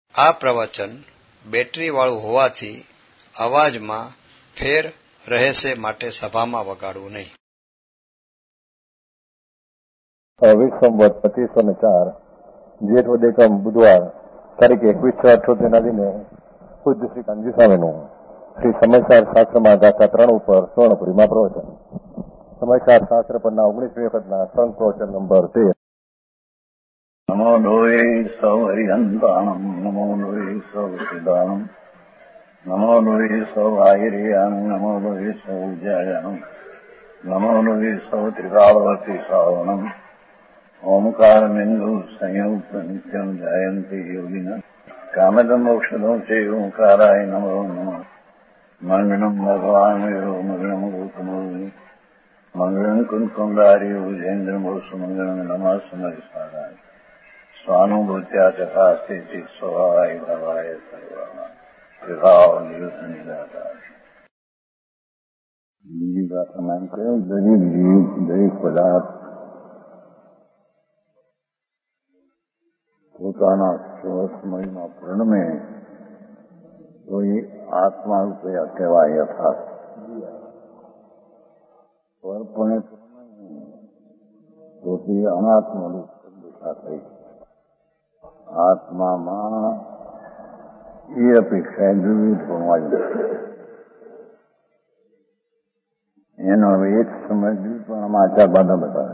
આ પ્રવચન બેટરીવાળું હોવાથી અવાજમાં ફેર રહેશે, માટે સભામાં વગાડવું નહીં. વિક્રમવત 2504 જેઠ વદ એકમ બુધવાર તારીખ 21/6/78 દિને પૂજ્ય શ્રી કાનજી સ્વામીનું શ્રી સમાચાર શાસ્ત્રમાં ગાથા 3 ઉપર સ્વર્ણપુરીમાં પ્રવચન. સમાચાર શાસ્ત્ર પરના 19મી વખતના સંઘ પ્રવચન નંબર 13. નમો લોહે સૌ હરિહંતાણમ નમો લોહે સૌ સિદ્ધાણમ નમો લોહે સૌ આયર્યામ નમો લોહે સૌ જયામ નમો લોહે સૌ ત્રિકાળવતી શ્રાવણમ ઓમકાર બિંદુ સંયુક્ત નિત્યમ જયંતી યોગિન કામદમ મોક્ષદમ છે ઓંકારાય નમો નમઃ. મંગળમ ભગવાન મંગળમ ગૌતમોની મંગળમ કુંકુંદારી વિજેન્દ્ર મોક્ષ મંગળમ નમઃ સમયસારાય સ્વાનુભૂત્યા તથાસ્તિ સ્વભાવાય ભવાય સર્વમાં વિભાવ નિયુદ્ધ નિરાકાર. બીજી ગાથામાં એમ કહ્યું, દરેક જીવ દરેક પદાર્થ પોતાના સ્વસ્મયમાં પ્રણમે તો એ આત્મા રૂપે કહેવાય યથાર્થ. સ્વપણે તો તે અનાત્મ રૂપ દશા થઈ. આત્મામાં એ અપેક્ષા વિવિધ પણ એનો હવે એક સમય પણ આચાર બાધા બતાવે.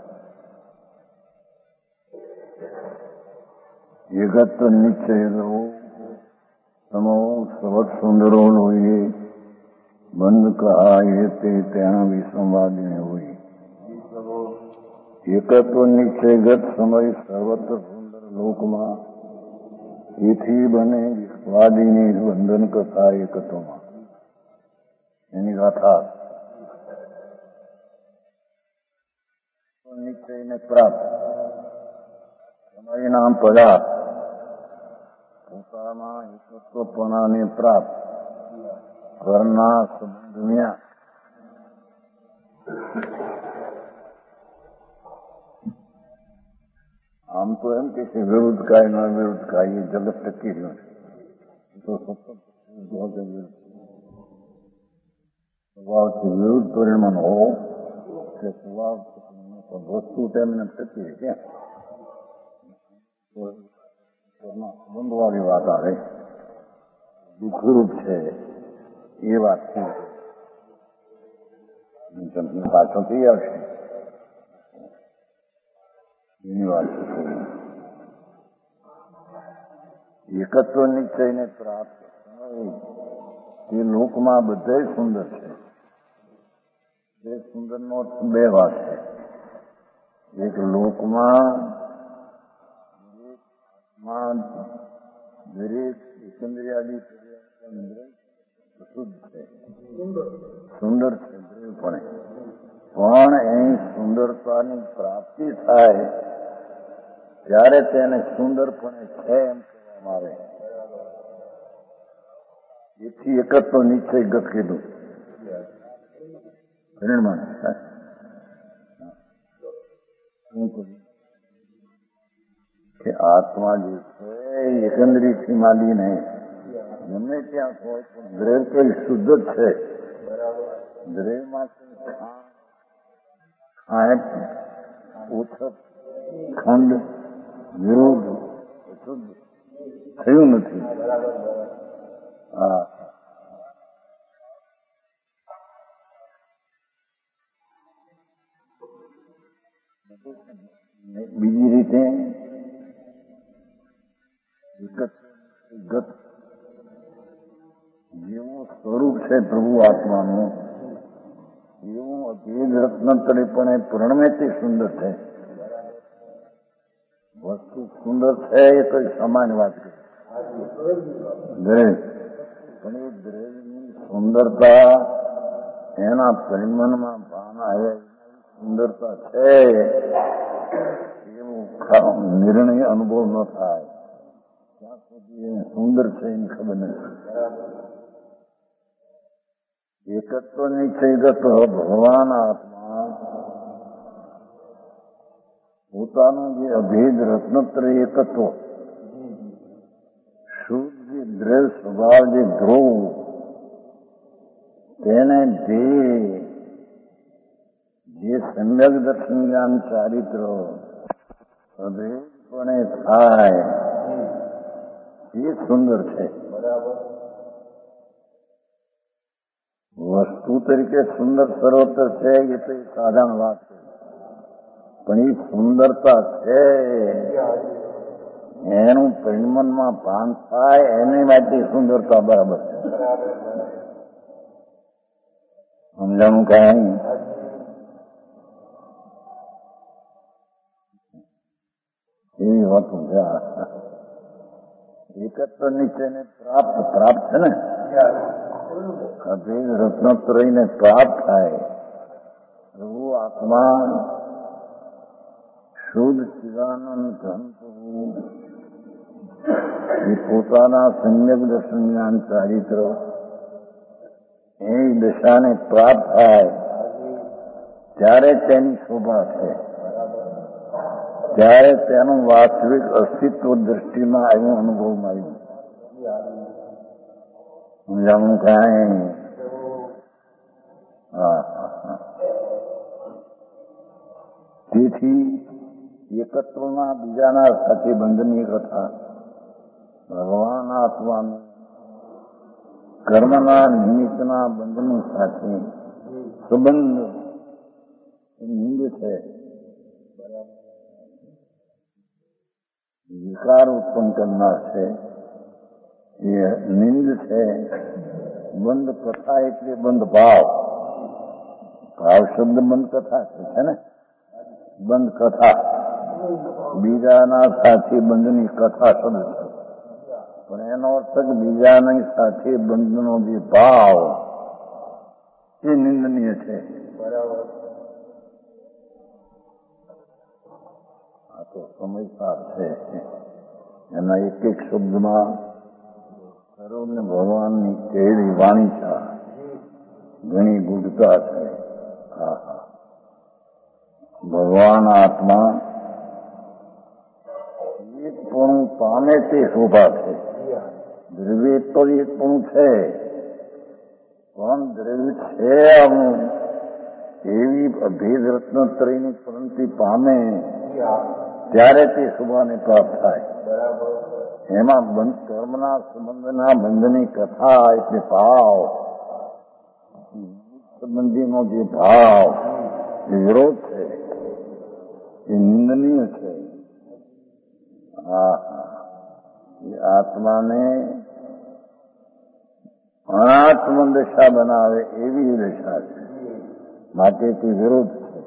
જગત નિશ્ચય તમો સવત સુંદરો લોહી બંધ કહાય તે તેના વિસંવાદીને હોય. એકત્વ નિશ્ચયગત સમય સર્વત્ર સુંદર લોકમાં એથી બને વાદીની બંધન કથા એકત્વમાં એની ગાથા. નિશ્ચયને પ્રાપ્ત સમય નામ પદાર્થ પોતાના એકત્વપણાને પ્રાપ્ત ઘરના સંબંધ્યા આમ તો એમ કે છે વિરુદ્ધ કાય ના વિરુદ્ધ કાય એ જગત ટકી રહ્યું છે. તો સ્વભાવથી વિરુદ્ધ પરિણામ હોવો કે સ્વભાવ વસ્તુ તેમને ટકી ક્યાં સંબંધવાળી વાત આવે દુઃખરૂપ છે એ વાત પાછો થઈ આવશે એની વાત છે. એકત્વ નિશ્ચયને પ્રાપ્ત એ લોકમાં બધા સુંદર છે. એ સુંદરનો બે વાત છે. એક લોકમાં દરેક એકંદરિયાદી શુદ્ધ છે, સુંદર છે પણ એની સુંદરતાની પ્રાપ્તિ થાય ત્યારે તેને સુંદરપણે છે એમ કહેવામાં આવે. એથી એકત્વ નિશ્ચય ગત કીધું પરિણામ કે આત્મા જે છે એકંદરીથી માંડીને ગમે ત્યાં હોય પણ દ્રવ્ય કઈ શુદ્ધ જ છે. દ્રવ્યમાંથી ઓછપ ખંડ વિરુદ્ધ અશુદ્ધ થયું નથી. બીજી રીતે જેવું સ્વરૂપ છે પ્રભુ આત્માનું એવું અભેદ રત્નતરે પણ પ્રણમે તે સુંદર છે. વસ્તુ સુંદર છે એ તો સામાન્ય વાત છે. દ્રવ્ય પણ એ દ્રવ્યની સુંદરતા એના પરિમાણમાં ભાન આવે સુંદરતા છે એવો નિર્ણય અનુભવ ન થાય ત્યાં સુધી સુંદર છે એની ખબર નથી. એકત્વ નિશ્ચયગત ભગવાન આત્મા પોતાનું જે અભેદ રત્નત્રય એકત્વ શુદ્ધ જે દ્રવ્ય સ્વભાવ જે ધ્રુવ તેને જે સમ્યક દર્શન જ્ઞાન ચારિત્ર અભેદપણે થાય એ સુંદર છે. વસ્તુ તરીકે સુંદર સર્વત્ર છે એ તો સાધારણ વાત છે, પણ એ સુંદરતા છે એનું પરિણમનમાં ભાન થાય એની માટે સુંદરતા બરાબર છે. સમજાણું કાંઈ? એવી વાતું છે. એકત્ર નિશ્ચયને પ્રાપ્ત છે ને, રત્નત્રયને પ્રાપ્ત થાય. પ્રભુ આત્મા શુદ્ધ ચિદાનંદ ઘન પ્રભુ એ પોતાના સમ્યક દર્શન જ્ઞાન ચારિત્ર એ દશાને પ્રાપ્ત થાય ત્યારે તેની શોભા છે, ત્યારે તેનું વાસ્તવિક અસ્તિત્વ દ્રષ્ટિમાં આવ્યું, અનુભવમાં આવ્યું. સમજાવું કાંઈ? તેથી એકત્વના બીજાના સાથે બંધની કથા, ભગવાન આત્માનું કર્મના નિમિત્તના બંધની સાથે સંબંધ નિંદ છે, વિકાર ઉત્પન્ન કરનાર છે, એ નિંદ છે. બંધ કથા એટલે બંધ ભાવ. ભાવ શબ્દ બંધ કથા છે ને, બંધ કથા બીજાના સાથે બંધની કથા શબ્દ છે, પણ એનો અર્થ બીજાની સાથે બંધનો જે ભાવ એ નિંદનીય છે. આ તો સમજદાર છે. એના એક એક શબ્દમાં સર્વને ભગવાનની કહેલી વાણી છે, ઘણી ગુઢતા છે. ભગવાન આત્મા એકપણું પામે તે શોભા છે. દ્રવ્ય તો એકપણું છે, પણ દ્રવ્ય છે આવું એવી અભેદ રત્નત્રયની પરંતિ પામે ત્યારે તે શોભાને પ્રાપ્ત થાય. એમાં બંધ કર્મના સંબંધના બંધની કથા એટલે ભાવ, સંબંધીનો જે ભાવ એ વિરોધ છે, એ નિંદનીય છે. એ આત્માને અનાત્મ દશા બનાવે એવી દશા છે, માટે તે વિરોધ છે.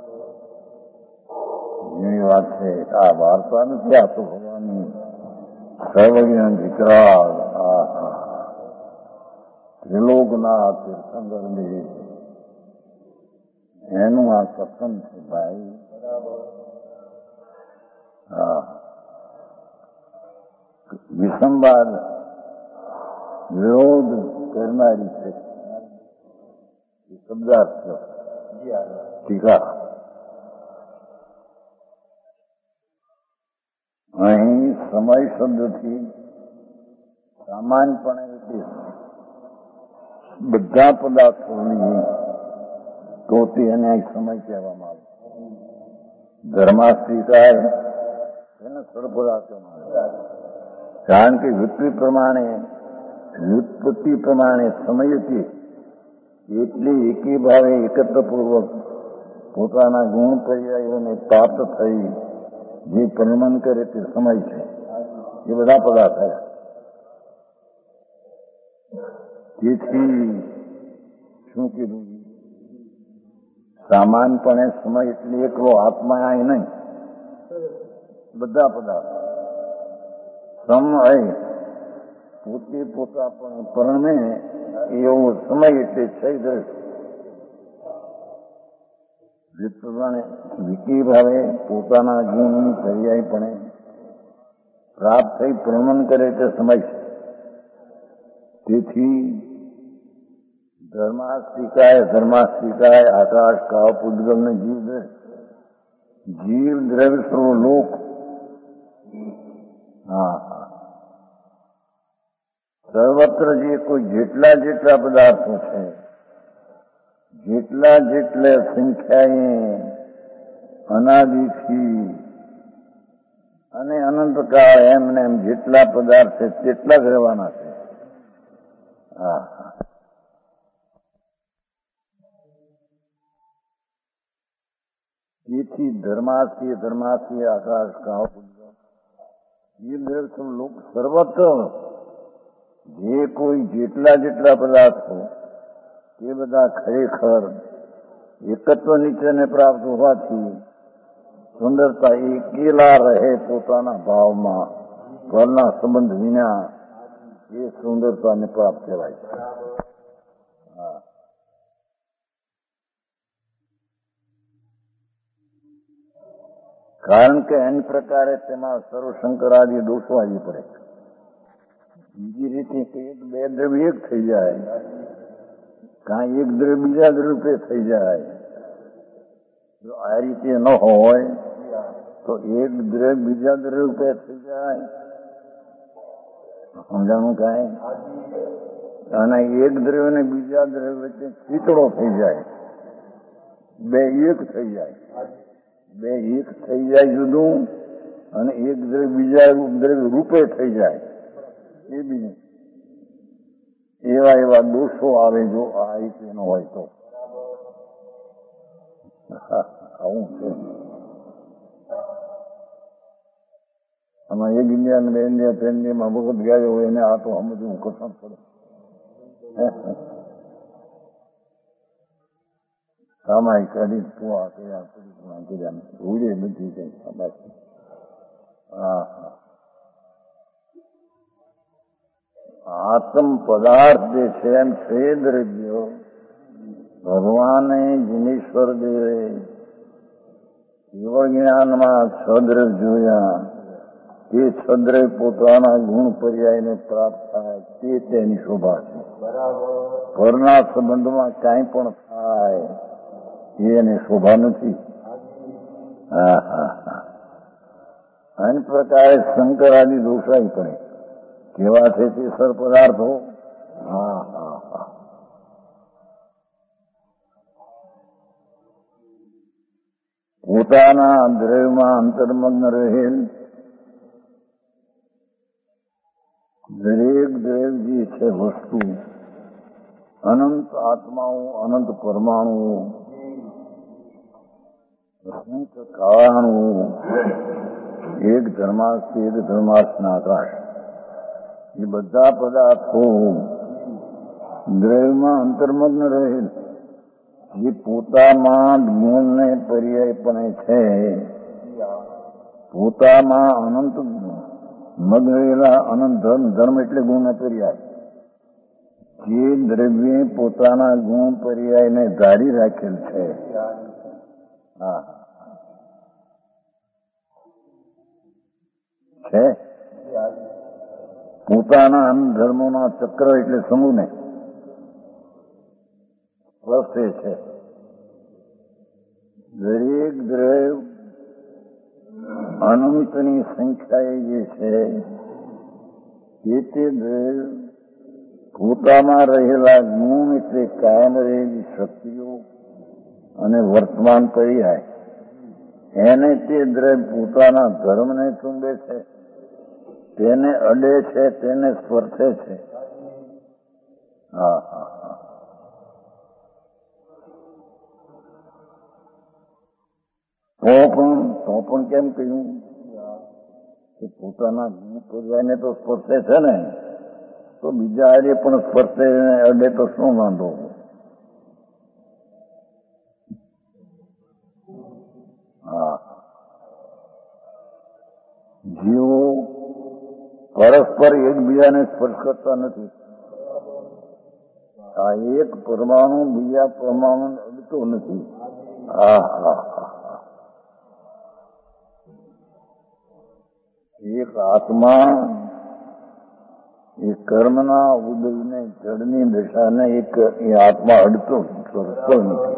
એની વાત છે. આ વાર્તા નથી, આ તો ભગવાનની સર્વજ્ઞ વિકરાળ ત્રિલોકનાથ તીર્થંકર એનું આ કથન છે ભાઈ. વિસંવાદ વિરોધ કરનારી છે એ શબ્દાર્થ ટીકા. અહીં સમય શબ્દથી સામાન્યપણે બધા પદાર્થોની તો એને સમય કહેવામાં આવે. ધર્માસ્તિકાય એને સર્વપદાર્થોમાં આવે, કારણ કે વ્યુત્પત્તિ પ્રમાણે સમયથી એટલી એકી ભાવે એકત્રપૂર્વક પોતાના ગુણ પર્યાયોને પ્રાપ્ત થઈ જે પરિણામ કરે તે સમય છે. એ બધા પદાર્થ થયા. તેથી શું કીધું? સામાન્યપણે સમય એટલે એકલો આત્મા એ નહીં, બધા પદાર્થ સમય પોતે પોતા પણ પરણે એવો સમય એટલે છે પ્રમાણે વિકી ભાવે પોતાના ગુણ પર્યાયપણે પ્રાપ્ત થઈ પ્રમાણ કરે તે સમય છે. તેથી ધર્માસ્તિકાય આકાશ કાવ પૂદગલ ને જીવ દ્રવ્ય સર્વ લોક સર્વત્ર જે કોઈ જેટલા પદાર્થો છે, જેટલે સંખ્યાએ અનાદિથી અને અનંતકાળ એમને એમ જેટલા પદાર્થ છે તેટલા જ રહેવાના છે. હા, તેથી ધર્માસ્તી આકાશ કાવ એ દર્શન લોક સર્વત્ર જે કોઈ જેટલા પદાર્થો તે બધા ખરેખર એકત્વ નીચેને પ્રાપ્ત હોવાથી સુંદરતા એકેલા રહે પોતાના ભાવમાં, પરના સંબંધ વિના, એ સુંદરતાને પ્રાપ્ત કહેવાય છે. કારણ કે એની પ્રકારે તેમાં સર્વશંકરાદિ દોષો આવી પડે. બીજી રીતે એક બે દ્રવ્ય એક થઈ જાય, કાંઈ એક દ્રવ્ય બીજા રૂપે થઈ જાય. જો આ રીતે ન હોય તો એક દ્રવ્ય બીજા દ્રવ્ય રૂપે થઈ જાય, સમજાણું કાંઈ? અને એક દ્રવ્ય ને બીજા દ્રવ્ય વચ્ચે ખીચડો થઈ જાય, બે એક થઈ જાય. બે એક થઈ જાય જુદું, અને એક દ્રવ્ય બીજા દ્રવ્ય રૂપે થઈ જાય એ બી. એવા દોષો આવે જો આ રીતે ન હોય તો. આવું છે. આમાં એક ઇન્ડિયા ને બે ઇન્ડિયા ત્રણ ઇન્ડિયામાં વખત ગયા હોય એને આ તો સમજવું કઠણ પડે. સામાયિક કરી તું આ કર્યા ભૂલે નથી કઈ સમાજ. હા, આત્મ પદાર્થ જે છે એમ છે દ્રવ્ય ભગવાને જીનેશ્વર દેવે કેવળ જ્ઞાનમાં છદ્રવ્ય જોયા, તે છદ્રવ્ય પોતાના ગુણ પર્યાયને પ્રાપ્ત થાય તે તેની શોભા છે. પરના સંબંધમાં કાંઈ પણ થાય એને શોભા નથી. અન્ય પ્રકારે શંકરાદિ દોષાઈ પડે. કેવા છે તે સર પદાર્થો? પોતાના દ્રવ્યમાં અંતર્મગ્ન રહેલ દરેક દ્રવ્ય જે છે વસ્તુ, અનંત આત્માઓ, અનંત પરમાણુઓ, અસંખ્ય કાળાણુઓ, એક ધર્માસ્થી એક ધર્માર્થના આકાશ, એ બધા પદાર્થો દ્રવ્યમાં અંતર્મગ્ન રહેલ જે પોતામાં ગુણને પર્યાયપણે છે, પોતામાં અનંત મગ્ન રહેલા અનંત ધર્મ એટલે ગુણને પર્યાય, જે દ્રવ્ય પોતાના ગુણ પર્યાયને ધારી રાખેલ છે. છે પોતાના ધર્મોના ચક્ર એટલે સમૂહને વસ્તે છે. દરેક દ્રવ્ય અનંતની સંખ્યાએ જે છે તે દ્રવ્ય પોતામાં રહેલા ગુણ એટલે કાયમ રહેલી શક્તિઓ અને વર્તમાન પર્યાય, એને તે દ્રવ્ય પોતાના ધર્મને ચૂંબે છે, તેને અડે છે, તેને સ્પર્શે છે. તો પણ કેમ કહ્યું કે પોતાના ગુણ પર્યાયને તો સ્પર્શે છે ને, તો બીજા હારે પણ સ્પર્શે અડે તો શું વાંધો? જીવો પરસ્પર એકબીજાને સ્પર્શ કરતા નથી. આ એક પરમાણુ બીજા પરમાણુ અડતો નથી. એક આત્મા એ કર્મના ઉદયને જળની દશાને એક એ આત્મા અડતો સ્પર્શતો નથી.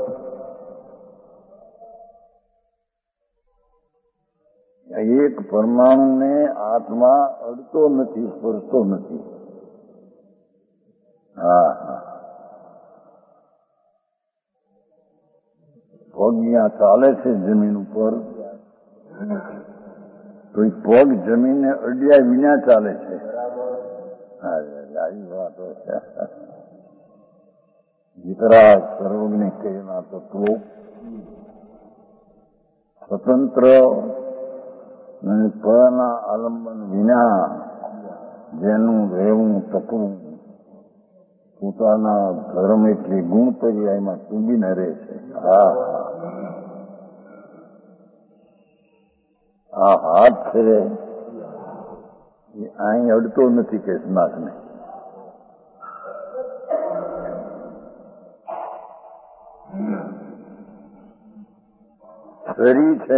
એક પરમાણુને આત્મા અડતો નથી, સ્પર્શતો નથી. હા હા, પગ ત્યાં ચાલે છે જમીન ઉપર, તો એ પગ જમીનને અડ્યા વિના ચાલે છે. આવી વાતો છે. વિતરાગ સર્વજ્ઞ કહેના તત્વો સ્વતંત્ર અને પરના આલંબન વિના જેનું રહેવું તકવું પોતાના ધર્મ એટલે ગુણ પર્યાયમાં ડૂબીને રહે છે. આ હાથ છે એ અહીં અડતો નથી કે નાકને. શરીર છે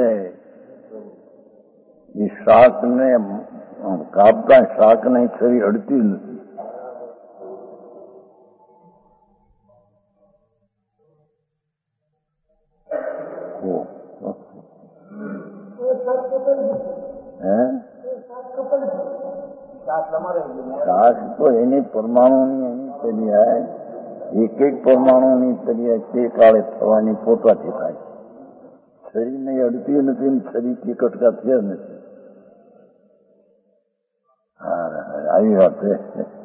એ શાકને કાપતા શાકને છરી અડતી નથી. શાક તો એની પરમાણુની એની તરિયા એક એક પરમાણુની તરિયા તે કાળે થવાની પોતાથી થાય. શરીરને અડતી નથી ને શરીરથી કટકા થયા નથી. આવી વાત છે.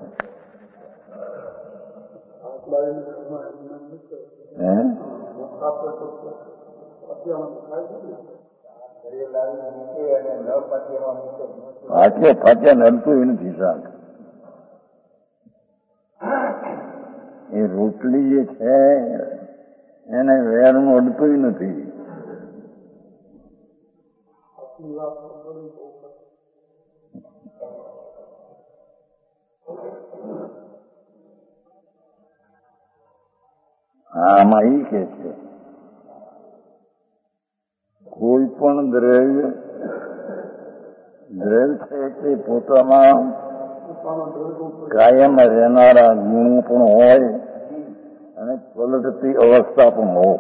ફાટ્યા નડતું નથી શાક. એ રોટલી જે છે એને વેરનું અડતું નથી. આમાં એ કે છે કોઈ પણ દ્રવ્ય છે તે પોતામાં કાયમ રહેનારા ગુણો પણ હોય અને પલટતી અવસ્થા પણ હોય.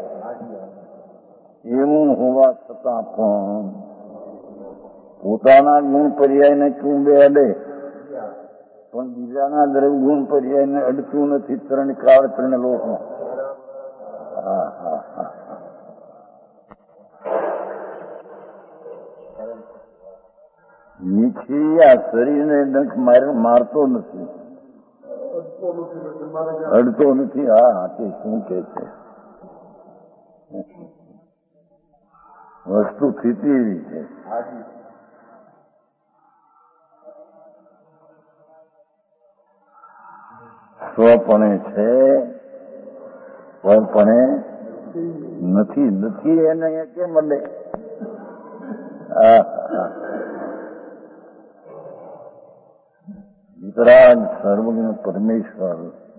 એવું હોવા છતાં પણ પોતાના ગુણ પર્યાયને ચૂંબે અડે પણ બીજાના દ્રવ્ય ગુણ પર્યાયને અડતું નથી. ત્રણ કાળ ત્રણ લોકમાં. હા હા હા, મીઠી આ શરીરને ડંખ મારતો નથી, અડતો નથી. હા તે શું કે છે વસ્તુ સ્થિતિ એવી છે. સ્વપણે છે પરપણે નથી. નથી એને કેમ મળે? વિતરાગ સર્વજ્ઞ પરમેશ્વર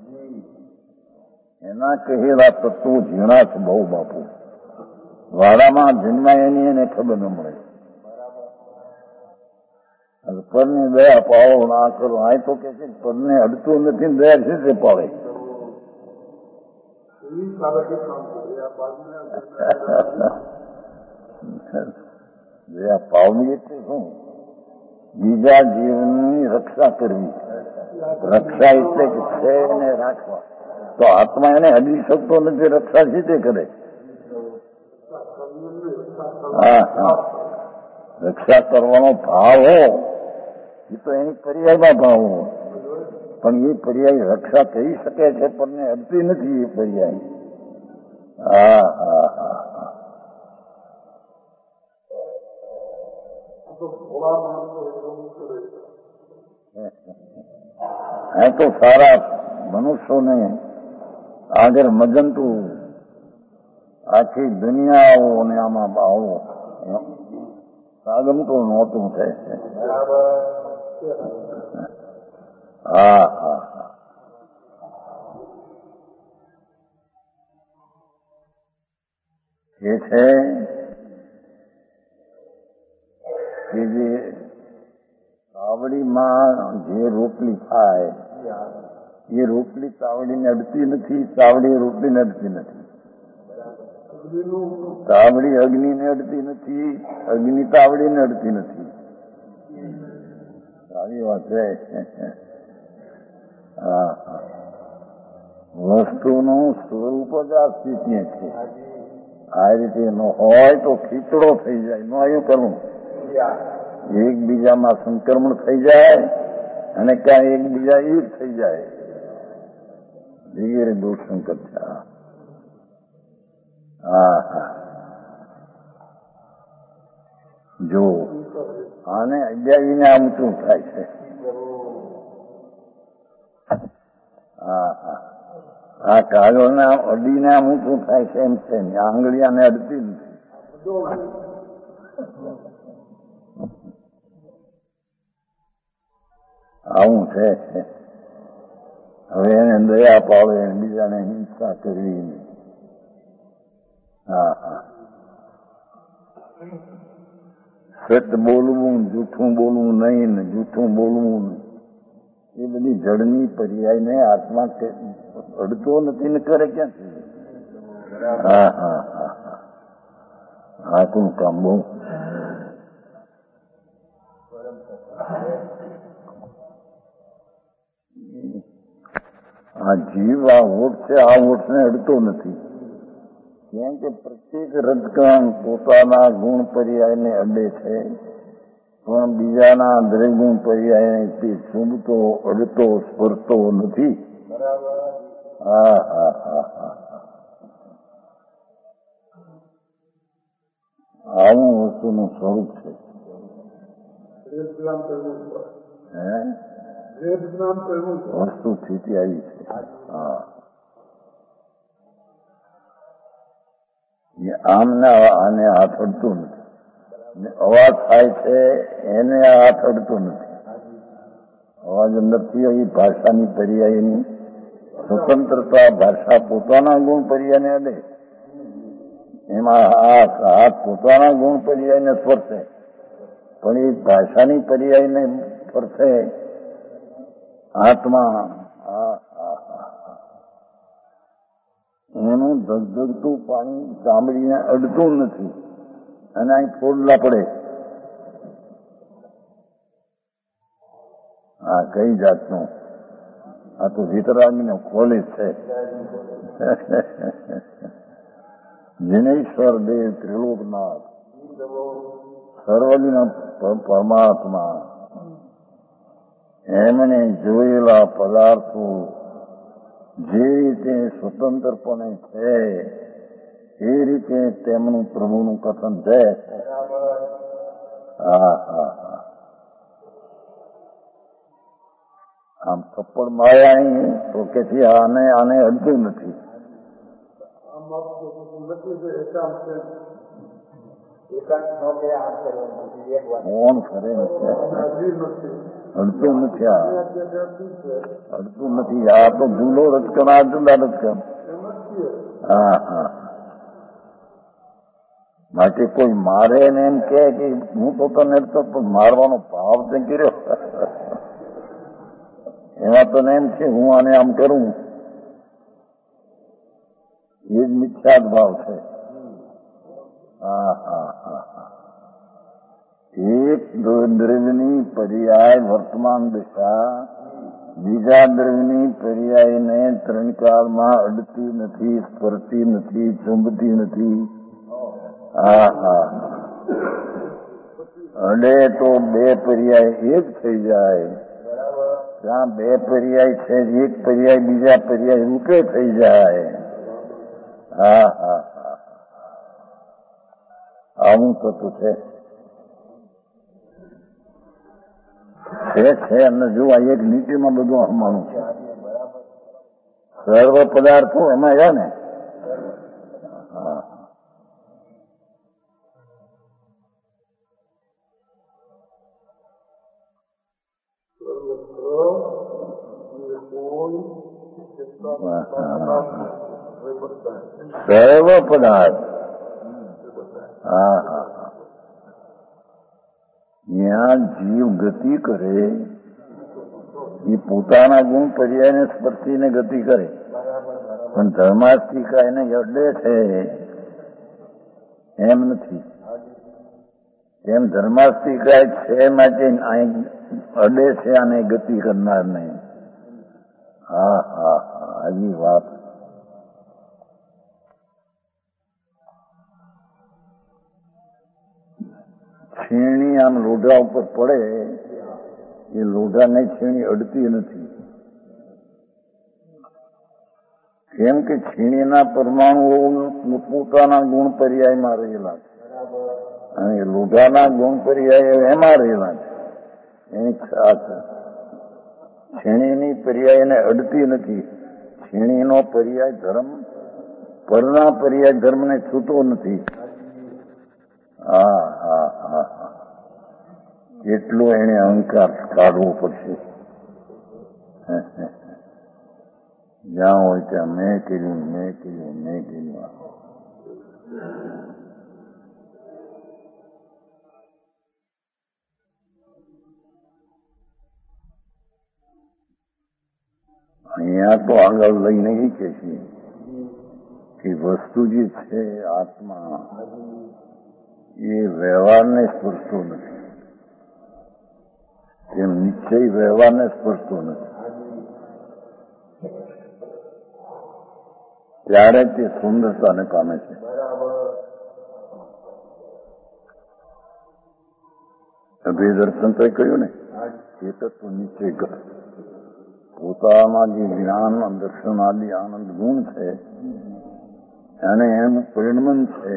એના કહેલા તત્વો ઝીણા છે બહુ બાપુ. વાડામાં જન્માય એની એને ખબર ન મળે. પરની દયા પાવો ના કરો. આ તો કે છે પરને અડતું નથી દયા છે તે પાડે. દયા પાવવી એટલે શું? બીજા જીવનની રક્ષા કરવી. રક્ષા એટલે છે એને રાખવા. તો આત્મા એને હડી શકતો નથી. રક્ષા છે તે કરે. હા હા, રક્ષા કરવાનો ભાવ હો એ તો એની પર્યાયમાં ભાવ હો. પણ એ પર્યાય રક્ષા કરી શકે છે પણ અડતી નથી એ પર્યાય. હા હા હા હા, આ તો સારા મનુષ્યોને આગળ મજનતું આખી દુનિયા આવો ને આમાં આવો સાગમતું નહોતું થાય છે. હા હા હા, એ છે કે જે તાવડીમાં જે રોટલી થાય એ રોટલી તાવડીને અડતી નથી. તાવડી રોટલીને અડતી નથી. તાવડી અગ્નિને અડતી નથી. અગ્નિ તાવડીને અડતી નથી. આવી વાત છે. હા હા, વસ્તુનું સ્વરૂપ જ આ સ્થિતિ છે. આ રીતે ન હોય તો ખીચડો થઈ જાય. નો આવ્યું પેલું એકબીજામાં સંક્રમણ થઈ જાય અને ક્યાં એકબીજા એક થઈ જાય વગેરે દોષ સંકટ છે. હા હા જો આને અગિયારીને આમ શું થાય છે. હા હા આ કાગળને અડીને આમ ઊંચું થાય છે એમ છે ને આંગળીયાને અડતી નથી. આવું છે. હવે એને દયા પાડે બીજાને હિંસા કરવી નહીં. હા હા સત્ય બોલવું જૂઠું બોલવું નહીં ને જૂઠું બોલવું એ બધી જડની પર્યાયને આત્મા અડતો નથી ને કરે ક્યાંથી. હા હા હા હા આટલું કામ બહુ આ જીવ આ વોટ છે આ વોટને અડતો નથી. કેમ કે પ્રત્યેક રજકણ પોતાના ગુણ પર્યાયને અડે છે પણ બીજાના દ્રવ્યગુણ પર્યાય તે ચૂંબતો અડતો સ્પર્શતો નથી. હા હા હા હા આવું વસ્તુનું સ્વરૂપ છે. વસ્તુ સ્થિતિ આવી છે. હા આમ ને આને હાથ અડતું નથી. અવાજ થાય છે એને હાથ અડતું નથી. અવાજ અંદરથી એ ભાષાની પર્યાયની સ્વતંત્રતા ભાષા પોતાના ગુણ પર્યાયને અડે એમાં હાથ પોતાના ગુણ પર્યાયને સ્પર્શે પણ એ ભાષાની પર્યાયને સ્પર્શે હાથમાં. એનું ધગધગતું પાણી ચામડીને અડતું નથી અને અહીં ફોડલા પડે. હા કઈ જાતનું આ તો વિતરાગીનો કોલેજ છે. જિનેશ્વર દેવ ત્રિલોકનાથ સર્વજ્ઞ પરમાત્મા એમને જોયેલા પદાર્થો જે રીતે સ્વતંત્રપણે છે એ રીતે તેમનું પ્રભુનું કથન છે. હા હા હા આમ થપ્પડ માર્યા તો કે આને અડતું નથી. કોણ કરે અડતું નથી. અડતું નથી. આ તો જુદો રજકમ આ જુદા રજકમ. હા હા માટે કોઈ મારે ને એમ કે હું તો તને પણ મારવાનો ભાવ તે કર્યો એમાં તો એમ છે હું આને આમ કરું એ જ મિથ્યાદ ભાવ છે. હા હા હા હા એક દ્રવ્યની પર્યાય વર્તમાન દશા બીજા દ્રવ્યની પર્યાયને ત્રણકાળમાં અડતી નથી, સ્પર્શતી નથી, ચુંબતી નથી. હા હા અડે તો બે પર્યાય એક થઈ જાય. ત્યાં બે પર્યાય છે એક પર્યાય બીજા પર્યાય રૂપે થઈ જાય. હા હા હા આવું થતું છે અને જો આ એક નીતિમાં બધું હમાણું છે. સર્વ પદાર્થો એમાં રહ્યા ને. સર્વ પદાર્થ. હા હા ત્યાં જીવ ગતિ કરે એ પોતાના ગુણ પર્યાયને સ્પર્શીને ગતિ કરે પણ ધર્માસ્તિકા એને અડે છે એમ નથી. એમ ધર્માસ્તિકા છે માટે અડે છે અને ગતિ કરનાર નહીં. હા હા હા આવી વાત. છીણી આમ લોઢા ઉપર પડે, એ લોઢાને છીણી અડતી નથી. કેમ કે છીણીના પરમાણુઓ પોતાના ગુણ પર્યાયમાં રહેલા છે અને લોઢાના ગુણ પર્યાય એમાં રહેલા છે. એની ખાસ છીણીની પર્યાયને અડતી નથી. છીણીનો પર્યાય ધર્મ પરના પર્યાય ધર્મને છૂટો નથી. હા હા હા હા, એટલો એને અહંકાર કાઢવો પડશે. જ્યાં હોય ત્યાં મેં કર્યું, મેં કર્યું, મેં કર્યું. અહીંયા તો આગળ લઈને એ કહે છે કે વસ્તુ જે છે આત્મા, એ વ્યવહારને સ્પર્શતો નથી. તેમ નિશ્ચય વ્યવહારને સ્પર્શતો નથી. ત્યારે તે સુંદરતાને પામે છે. અભિદર્શન તો કહ્યું ને, એ તત્વ નિશ્ચય કર. પોતાના જે જ્ઞાન દર્શન આદિ આનંદ ગુણ છે અને એનું પરિણમન છે,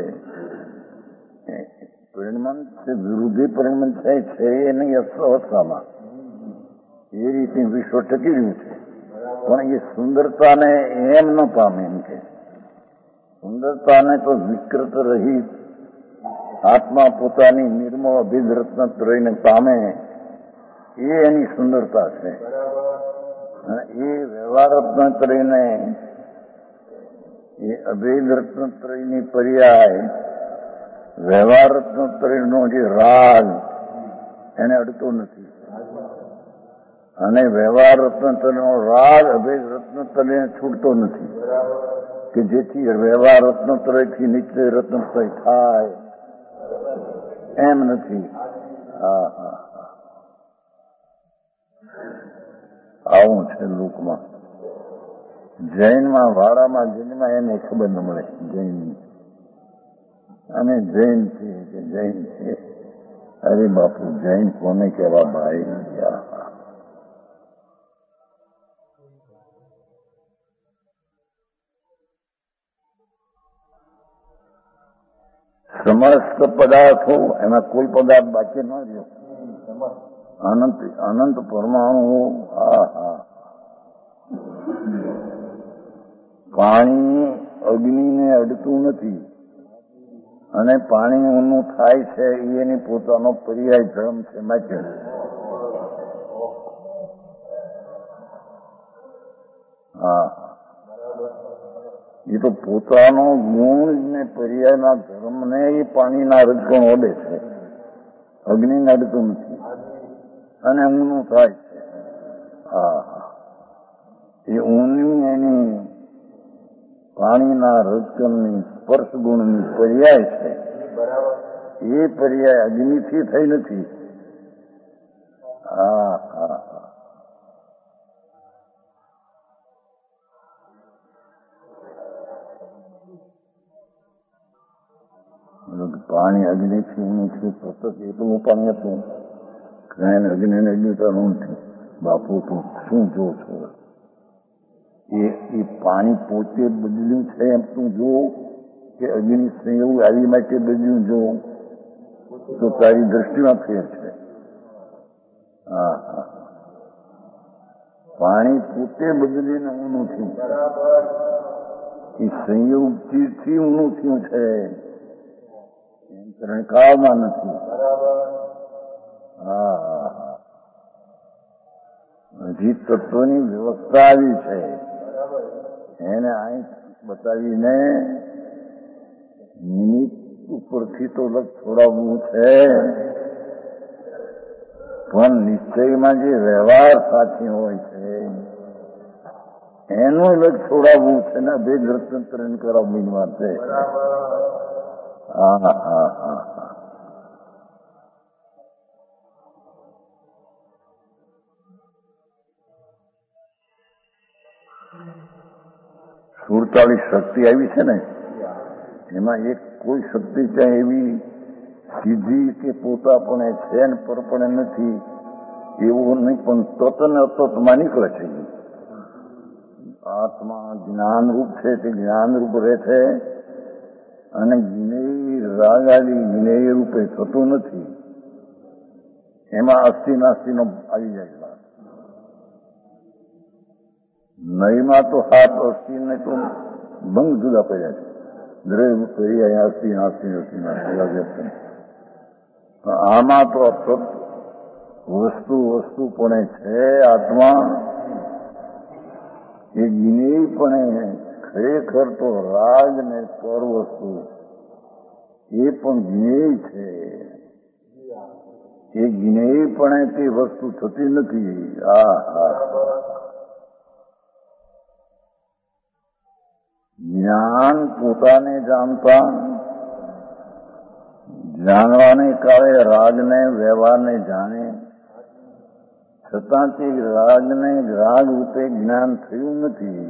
પરિણમન છે વિરુદ્ધી પરિણમન છે એ નહીં અવસ્થામાં. એ રીતે વિશ્વ ટકી રહ્યું છે. પણ એ સુંદરતાને એમ ન પામે. એમ કે સુંદરતાને તો વિકૃત રહિત આત્મા પોતાની નિર્મળ અભિદ્રત્ન ત્રયને પામે, એ એની સુંદરતા છે. અને એ વ્યવહાર રત્નત્રયને, એ અભેદ રત્નત્રયની પર્યાય વ્યવહાર રત્નત્રયનો જે રાગ એને અડતો નથી. અને વ્યવહાર રત્નત્રયનો રાગ અભેદ રત્નત્રયને છૂટતો નથી કે જેથી વ્યવહાર રત્નત્રયથી નિશ્ચય રત્નત્રય થાય, એમ નથી. હા હા, આવું છે લોકમાં. જૈનમાં વાડામાં જૈનમાં એને ખબર ન મળે જૈન, અને જૈન છે કે જૈન છે. અરે બાપુ, જૈન કોને કહેવા ભાઈ? સમસ્ત પદાર્થો, એમાં કોઈ પદાર્થ બાકી ન રહ્યો. અનંત અનંત પરમાણુઓ. હા હા, પાણી અગ્નિને અડતું નથી અને પાણી ઊનું થાય છે એની પોતાનો પર્યાય ધર્મ છે. માટે હા, એ તો પોતાનો ગુણ ને પર્યાયના ધર્મને એ પાણીના રજકણ ઓડે છે, અગ્નિને અડતું નથી અને ઊનું થાય છે. હા, એ ઊની એની પાણીના રજકણની સ્પર્શ ગુણની પર્યાય છે. એ પર્યાય અગ્નિથી થઈ નથી. હા હા હા, પાણી અગ્નિથી ઊનું છે. સતત એટલું પાણી હતું એને અગ્નિને અગ્નિતાનું નથી. બાપુ તું શું જો છો? એ પાણી પોતે બદલ્યું છે એમ તું જો, કે અગ્નિ સંયોગ આવી માટે બદલ્યું જો, તો તારી દ્રષ્ટિમાં ફેર છે. હા હા, પાણી પોતે બદલીને ઊનું થયું, એ સંયોગથી ઊનું થયું છે, એમ ત્રણકાળમાં નથી. હા હા હા, હજી તત્વની વ્યવસ્થા આવી છે, એને અહીં બતાવીને નિમિત્ત ઉપરથી તો લગ છોડાવવું છે, પણ નિશ્ચયમાં જે વ્યવહાર સાથી હોય છે એનું લગ છોડાવવું છે ને. બે ગ્રંથન કરાવવાની વાત છે. હા હા હા હા, સુરતાળી શક્તિ આવી છે ને, એમાં એક કોઈ શક્તિ ત્યાં એવી સીધી કે પોતાપણે છે ને પરપણે નથી એવું નહીં, પણ તત્ને અતત્વમાં નીકળે છે. આત્મા જ્ઞાનરૂપ છે તે જ્ઞાનરૂપ રહે છે અને જ્ઞેય રાગાદી જ્ઞેય રૂપે થતું નથી. એમાં અસ્થિ નાસ્તિનો આવી જાય વાત. નહીમાં તો હાથ અસ્થિને તો ભંગ જુદા પડ્યા છે. દ્રવ્ય કરી અહીંયા અસ્થિ નાસ્તિ અસ્થિ નાસ્તિ. આમાં તો વસ્તુપણે છે આત્મા એ જ્ઞેયપણે ખરેખર તો રાગ ને પર વસ્તુ એ પણ જ્ઞેય છે. એ જ્ઞેયપણે તે વસ્તુ થતી નથી. જ્ઞાન પોતાને જાણતા જાણવાને કાળે રાગને વ્યવહારને જાણે છતાં તે રાગને રાગ રૂપે જ્ઞાન થયું નથી.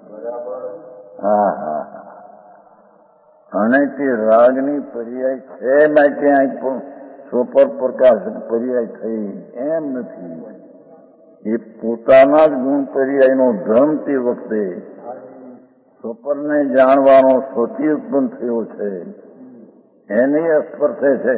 અને તે રાગની પર્યાય છે માટે પણ સ્વપર પ્રકાશક પર્યાય થઈ એમ નથી. એ પોતાના જ ગુણ પર્યાયનો ધર્મ તે વખતે સ્વપરને જાણવાનો સ્વથી ઉત્પન્ન થયો છે એની સ્પર્શે છે.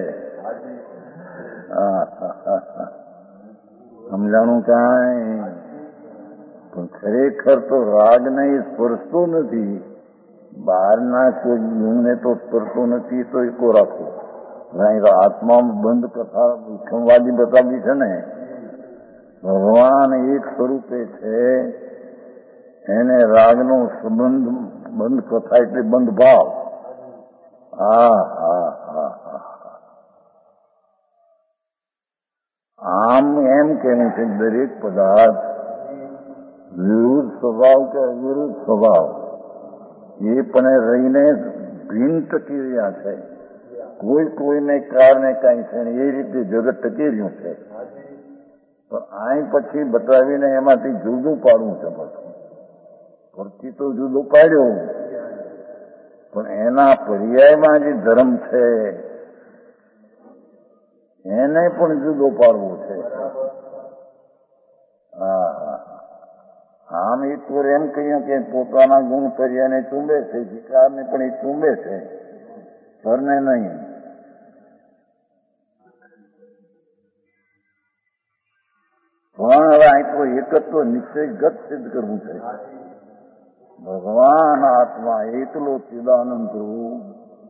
સમજાણું કાંઈ? પણ ખરેખર તો રાગને સ્પર્શતો નથી. બહારના કોઈ ગુણને તો સ્પર્શતો નથી. તો એકો રાખો. આત્મામાં બંધ કથા વિખમવાદી બતાવી છે ને, ભગવાન એક સ્વરૂપે છે, એને રાગનો સંબંધ બંધ કથા એટલે બંધ ભાવ. આમ એમ કહેવું છે દરેક પદાર્થ વિરુદ્ધ સ્વભાવ કે અવિરુદ્ધ સ્વભાવ એ પણ રહીને ભિન્ન ટકી રહ્યા છે. કોઈ કોઈને કારણે કઈ છે ને એ રીતે જગત ટકી રહ્યું છે. તો અહીં પછી બતાવીને એમાંથી જુદું પાડવું છે. પરથી તો જુદું પાડ્યો, પણ એના પર્યાયમાં જે ધર્મ છે એને પણ જુદો પાડવો છે. આમ એક વાર એમ કહ્યું કે પોતાના ગુણ પર્યાયને ચૂંબે છે, વિકારને પણ એ ચૂંબે છે, પરને નહીં. પણ હવે અહીં તો એકત્વ નિશ્ચયગત સિદ્ધ કરવું છે. ભગવાન આત્મા એકલો ચિદાનંદ રૂપ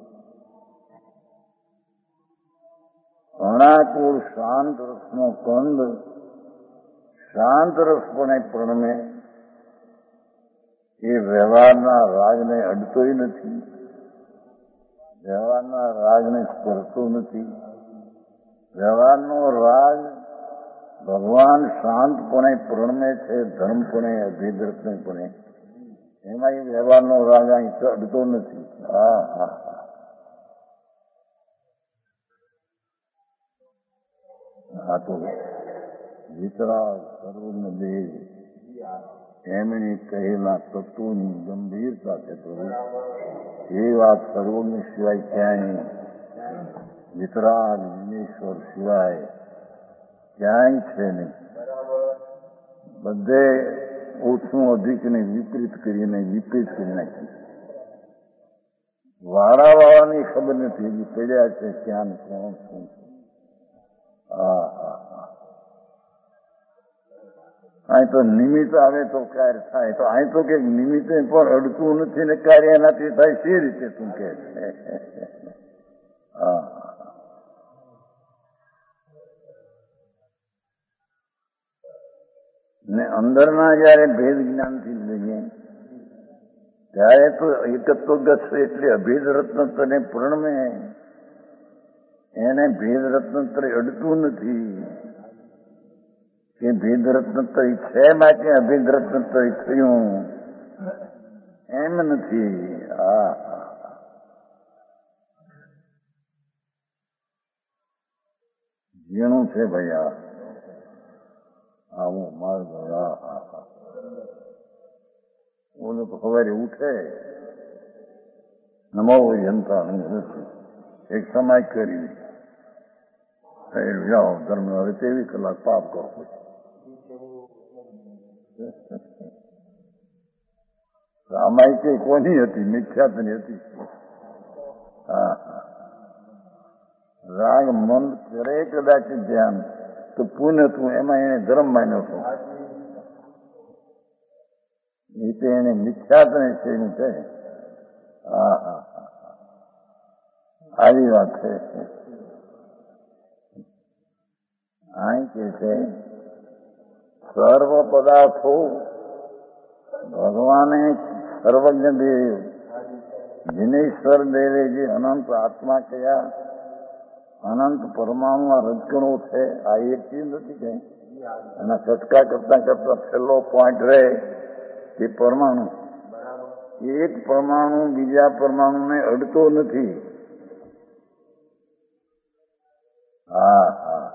અણાકુળ શાંત રસનો કંદ શાંત રસપણે પ્રણમે એ વ્યવહારના રાગને અડતોય નથી, વ્યવહારના રાગને સ્પર્શતો નથી. વ્યવહારનો રાગ ભગવાન શાંતપણે પ્રણમે છે, ધર્મપણે અભિદ્રતપણે. એમાં એ વ્યવહારનો રાગ અહીં અડતો નથી. આ તો વિતરાગ સર્વજ્ઞ દેવ એમણે કહેલા તત્વોની ગંભીરતા છે. પ્રભુ એ વાત સર્વજ્ઞ સિવાય ક્યાંય, વિતરાગ જ્ઞેશ્વર સિવાય ક્યાંય છે નહીં. બધે ઓછું અધિકને વિપરીત કરીને નાખી. વાળાની ખબર નથી હજી પડ્યા છે ક્યાં કોણ શું. અહીં તો નિમિત્ત આવે તો કાર્ય થાય. તો અહીં તો કે નિમિત્તે પણ અડતું નથી ને કાર્ય એનાથી થાય સી રીતે તું કે છે? ને અંદરના જયારે ભેદ જ્ઞાનથી લઈએ ત્યારે તો એકત્વ ગચ્છ એટલે અભેદ રત્નત્રને પ્રણમે. એને ભેદ રત્નત્ર અડતું નથી કે ભેદ રત્નત્ર છે માટે અભેદ રત્નત્ર થયું એમ નથી. ઝીણું છે ભાઈ આવો માર્ગ. બોલો તો સવારે ઉઠે નમો યંત્રાણી એક સમય કરી જાઓ ધર્મ હવે 23 કલાક પાપ કરો આમાં કઈ કોની હતી મિથ્યાતની હતી. હા રાગ મન કરે કદાચ ધ્યાન તો પુણ્ય તું એમાં એને ધર્મ માન્યો હતો એ તો એને મિથ્યાતને છે એનું છે. હા હા આવી વાત છે. અહીં કે છે સર્વ પદાર્થો ભગવાને સર્વજ્ઞ દેવ વિનયશ્વર દેવે જે અનંત આત્મા કયા અનંત પરમાણુમાં રજકણો છે આ એક ચીજ નથી કઈ એના ચટકા કરતા કરતા છેલ્લો પોઈન્ટ રહે તે પરમાણુ એક પરમાણુ બીજા પરમાણુને અડતો નથી. હા હા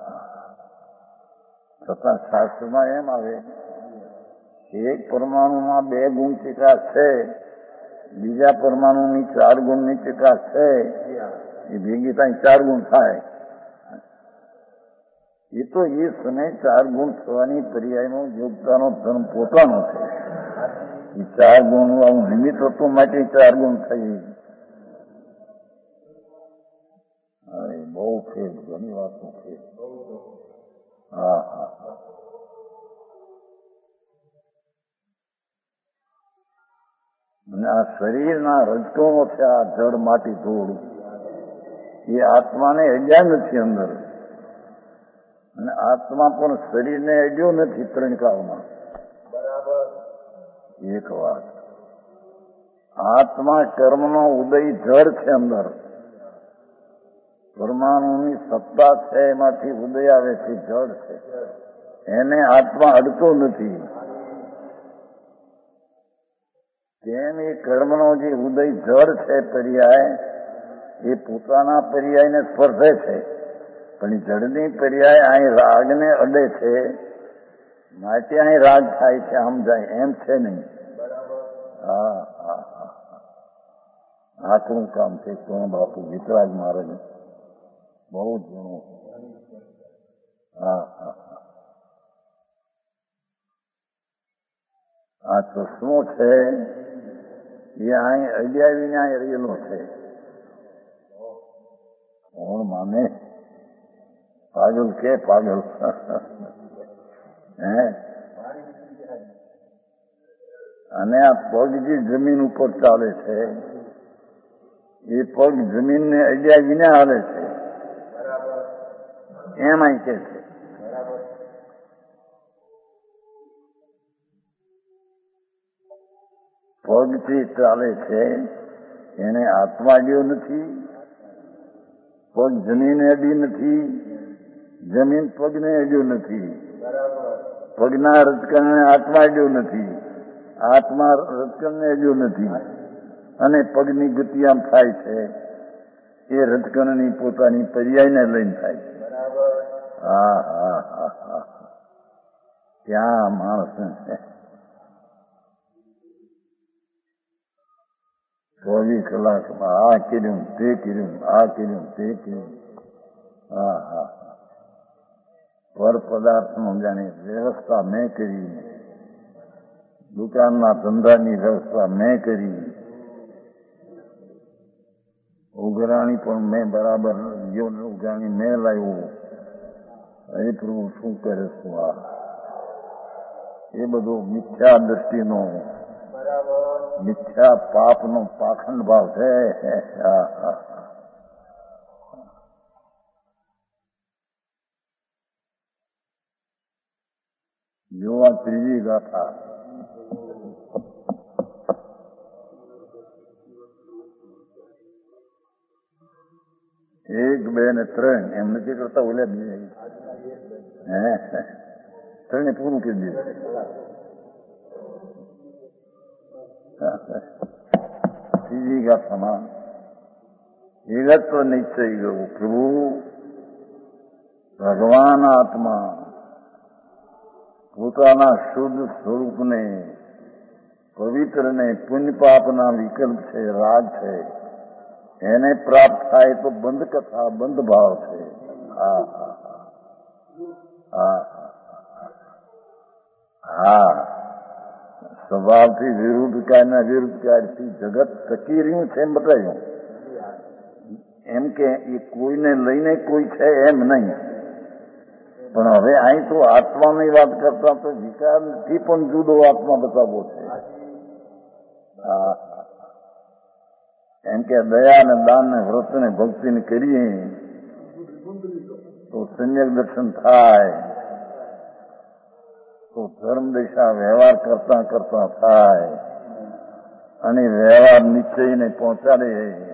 છતાં શાસ્ત્રમાં એમ આવે એક પરમાણુમાં 2 ગુણ ચિકાસ છે બીજા પરમાણુની 4 ગુણની ચિકાસ છે એ ભેગી ત્યાં 4 ગુણ થાય. એ તો એ સમય 4 ગુણ થવાની પર્યાયનો યોગતાનો ધર્મ પોતાનો છે. એ 4 ગુણ આવું નિમિત્ત તત્વ માટે 4 ગુણ થઈ. બહુ ફેર ઘણી વાતનો ફેર. હા હા અને આ શરીરના રજકણો છે આ જળ માટી ધૂળ એ આત્માને અડ્યા નથી અંદર અને આત્મા પણ શરીરને અડ્યો નથી ત્રણકાઓમાં. એક વાત આત્મા કર્મનો ઉદય જળ છે અંદર પરમાણુની સત્તા છે એમાંથી ઉદય આવે છે જળ છે એને આત્મા અડતો નથી. તેમ એ કર્મનો જે ઉદય જળ છે પર્યાય એ પોતાના પર્યાયને સ્પર્શે છે પણ જળની પર્યાય અહીં રાગને અડે છે માટે અહીં રાગ થાય છે આમ જાય એમ છે નહીં. હા હા હા આકરું કામ છે કોણ બાપુ વિતરાગ મહારાજ બહુ જ ઘણું. હા હા આ ચશ્મો છે એ અહીં અડ્યાવીને અહીં રહેલો છે. કોણ માને પાગલ કે પાગલ હે અને આ પગ જે જમીન ઉપર ચાલે છે એ પગ જમીનને અડ્યાવીને હાલે છે એમ અહીં કે છે. પગથી ચાલે છે એને આત્મા અડ્યો નથી પગ જમીને અડી નથી જમીન પગને અડ્યો નથી પગના રજકણને આત્મા અડ્યો નથી આત્મા રજકણને અડ્યો નથી અને પગની ગતિ આમ થાય છે એ રજકણની પોતાની પર્યાયને લઈને થાય છે. હા હા હા હા ત્યાં માણસ 24 કલાકમાં આ કર્યું તે કર્યું આ કર્યું તે કર્યું. હા હા પર પદાર્થનું જાણે વ્યવસ્થા મેં કરી દુકાનના ધંધાની વ્યવસ્થા મેં કરી ઉઘરાણી પણ મેં બરાબર ઉઘરાણી મેં લાવ્યું. એ પ્રભુ શું કરે છું આ એ બધું મિથ્યા દ્રષ્ટિનો મિથ્યા પાપનો પાખંડ ભાવ છે. જો આ ત્રીજી ગાથા એક બે ને ત્રણ એમ નથી કરતા ઓલે હે ત્રણે પૂરું કરી દીધું. ત્રીજી ગાથામાં એકત્વ નિશ્ચય ગયું પ્રભુ ભગવાન આત્મા પોતાના શુદ્ધ સ્વરૂપને પવિત્ર ને પુણ્ય પાપના વિકલ્પ છે, રાગ છે, એને પ્રાપ્ત થાય તો બંધ કથા, બંધ ભાવ છે. હા હા હા હા, સ્વભાવથી વિરુદ્ધ કાર્યના વિરુદ્ધ કાર્યથી જગત ટકી રહ્યું છે એમ બતાવ્યું. એમ કે એ કોઈને લઈને કોઈ છે એમ નહીં, પણ હવે અહીં તો આત્માની વાત કરતા તો વિકારથી પણ જુદો આત્મા બતાવવો છે. એમ કે દયા ને દાન ને વ્રત ને ભક્તિ ને કરીએ તો સમ્યક દર્શન થાય, તો ધર્મ દિશા વ્યવહાર કરતા કરતા થાય અને વ્યવહાર નિશ્ચયને પહોંચાડે.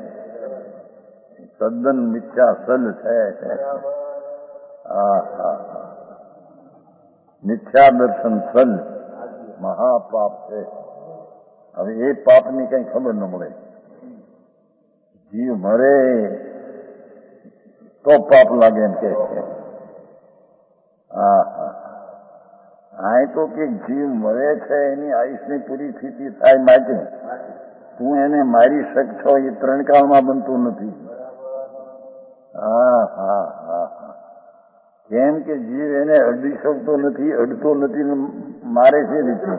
તદ્દન મિથ્યા સલ છે. મિથ્યા દર્શન સલ મહાપાપ છે. હવે એ પાપની કઈ ખબર ન મળે. જીવ મરે તો પાપ લાગે એમ કે છે. આ તો કે જીવ મરે છે એની આયુષની પૂરી સ્થિતિ થાય માટે તું એને મારી શકશો એ ત્રણ કાળમાં બનતું નથી. કેમ કે જીવ એને અડી શકતો નથી, અડતો નથી, મારે છે રીતે.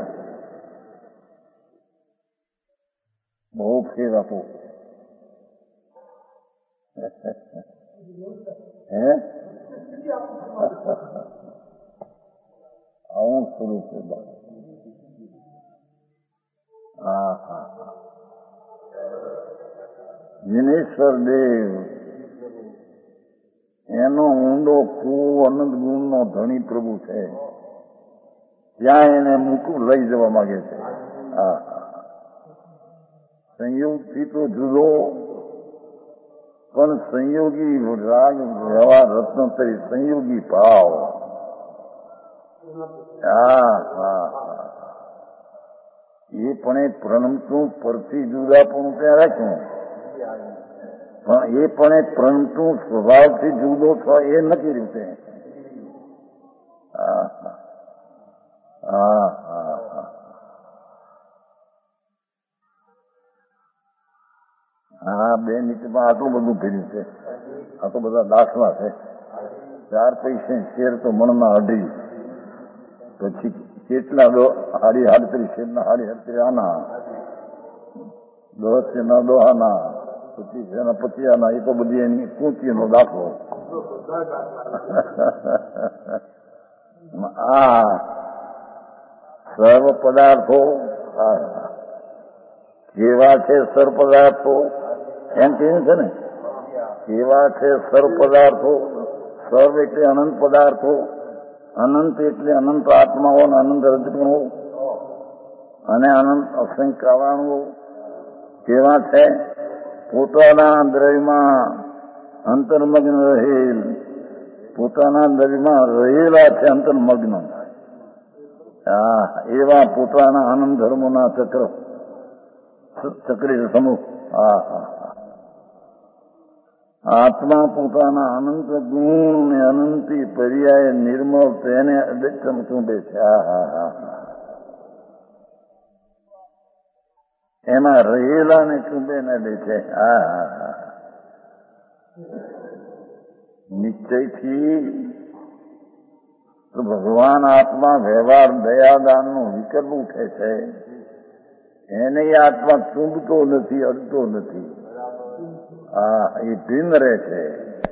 બહુ ફેર આપો. આવું સ્વરૂપ છે. જીનેશ્વર દેવ એનો ઊંડો કૂવો અનંત ગુણનો ધણી પ્રભુ છે, ત્યાં એને મૂકું લઈ જવા માંગે છે. સંયોગથી તો જુદો, પણ સંયોગી રાગ વ્યવહાર રત્નોત્તરી સંયોગી ભાવ. એ પણ પ્રણમતું પરથી જુદાપણું ત્યાં રાખ્યું, પણ એ પણ પ્રણમતું સ્વભાવથી જુદો છો એ નથી રીતે. બે નીતિમાં આટલું બધું કર્યું છે. આ તો બધા દાખલા છે. 4 પૈસે શેર તો મણમાં 2.5, પછી કેટલા 38 આના 10 ના દોહાના 25 ના 25 આના, એ તો બધી એની કૂંચીનો દાખલો. સર્વ પદાર્થો કેવા છે? સર્વ પદાર્થો એમ કહ્યું છે ને, કેવા છે સર્વ પદાર્થો? સર્વ એટલે અનંત પદાર્થો, અનંત એટલે અનંત આત્માઓ, અનંત રજગુણો અને અનંત અસંખ્ય કારણો. કેવા છે? પોતાના દ્રવ્યમાં અંતર્મગ્ન રહેલ, પોતાના દ્રવ્યમાં રહેલા છે અંતર્મગ્ન. એવા પોતાના આનંદ ધર્મોના ચક્રી સમૂહ. આત્મા પોતાના અનંત ગુણ ને અનંતી પર્યાય નિર્મળ તેને ચમચૂંબે છે. એમાં રહેલા ને ચૂંબે ને દે છે. નિશ્ચયથી તો ભગવાન આત્મા વ્યવહાર દયાદાન નો વિકલ્પ ઉઠે છે. એને આત્મા ચૂંબતો નથી, અડતો નથી. એ ભિન્ન રહે છે.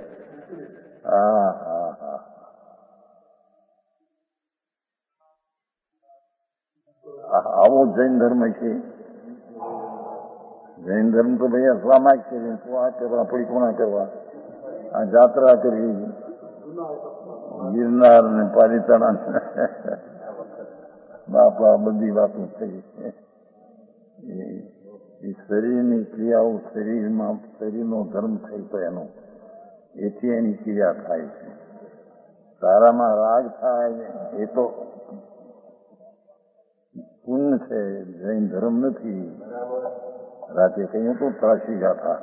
આવો જૈન ધર્મ છે. જૈન ધર્મ તો ભાઈ અસલામાં જ છે. આ કરવા પડી કોણા કરવા, આ જાત્રા કરી ગિરનાર ને પાલિતાણા, બાપા બધી વાતો થઈ. એ શરીરની ક્રિયાઓ શરીરનો ધર્મ થઈ તો એનો એથી એની ક્રિયા થાય છે. તારામાં રાગ થાય એ તો પુણ્ય છે, જૈન ધર્મ નથી. રાતે કહ્યું તો ત્રાસી ગાથા.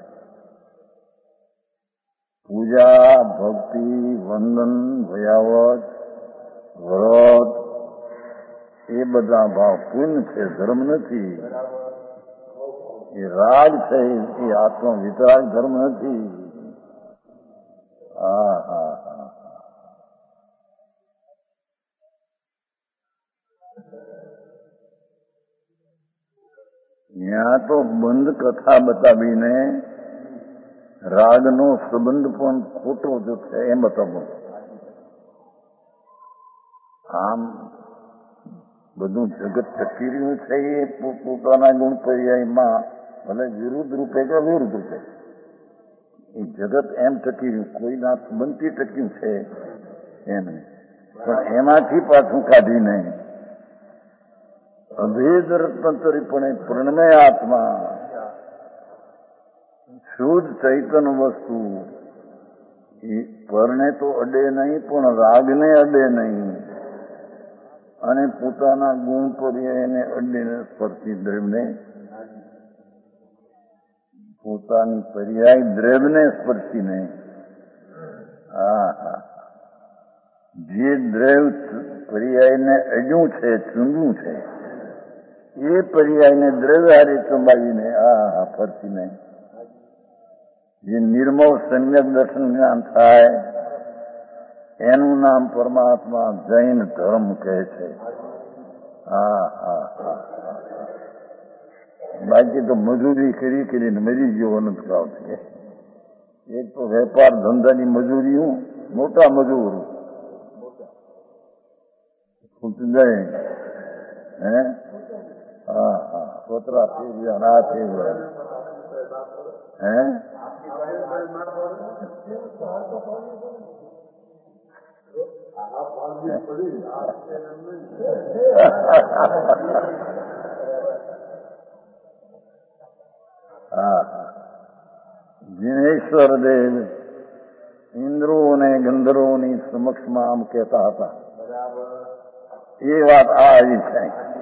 પૂજા, ભક્તિ, વંદન, ભયાવત, વ્રત એ બધા ભાવ પુણ્ય છે, ધર્મ નથી. એ રાગ છે, એ આત્મ વિતરાગ ધર્મ નથી. હા હા હા. ત્યાં તો બંધ કથા બતાવીને રાગનો સંબંધ પણ ખોટો જ છે એમ બતાવો. આમ બધું જગત ટકી રહ્યું છે એ પોતાના ગુણ પર્યાયમાં ભલે વિરુદ્ધ રૂપે કે વિરુદ્ધ રૂપે એ જગત એમ ટકી રહ્યું, કોઈના સંબંધથી ટક્યું છે એમ, પણ એમાંથી પાછું કાઢીને અભેદ રત્નતરીપણે પ્રણમય આત્મા શુદ્ધ ચૈતન્ય વસ્તુ એ પરને તો અડે નહીં પણ રાગને અડે નહીં અને પોતાના ગુણ પર્યાયને અડીને સ્પર્શી દ્રવ્યને પોતાની પર્યાય દ્રવ્યને સ્પર્શીને જે દ્રવ્ય પર્યાયને અડ્યું છે, ચૂંદ્યું છે, એ પર્યાયને દ્રવ્ય હારે ચંબાવીને ફરતીને જે નિર્મળ સમ્યક દર્શન જ્ઞાન થાય એનું નામ પરમાત્મા જૈન ધર્મ કહે છે. બાકી તો મજૂરી કરીને મરી ગયો અનંતકાળ છે. એક તો વેપાર ધંધાની મજૂરી, મોટા મજૂર જાય હે, પોતરા ફેરવ્યા, ના ફેરવ્યા હે, જીનેશ્વર દેવ ઇન્દ્રો અને ગંધર્વોની સમક્ષમાં આમ કહેતા હતા. એ વાત આવી છે.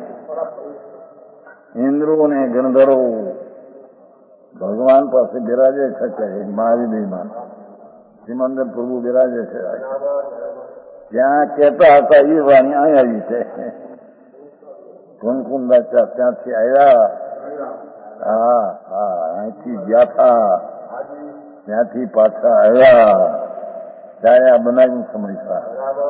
ઇન્દ્રો અને ગંધર્વો ભગવાન પાસે બિરાજે છે, મહાવીરમાં સિમંદર પ્રભુ બિરાજે છે. ત્યાં કહેતા હતા એ વાણી અહીં આવી છે. કુંકુંદાચાર્ય ત્યાંથી આવ્યા, અહીંથી ગયા હતા, ત્યાંથી પાછા આવ્યા, ચાયા બનાવી સમજતા.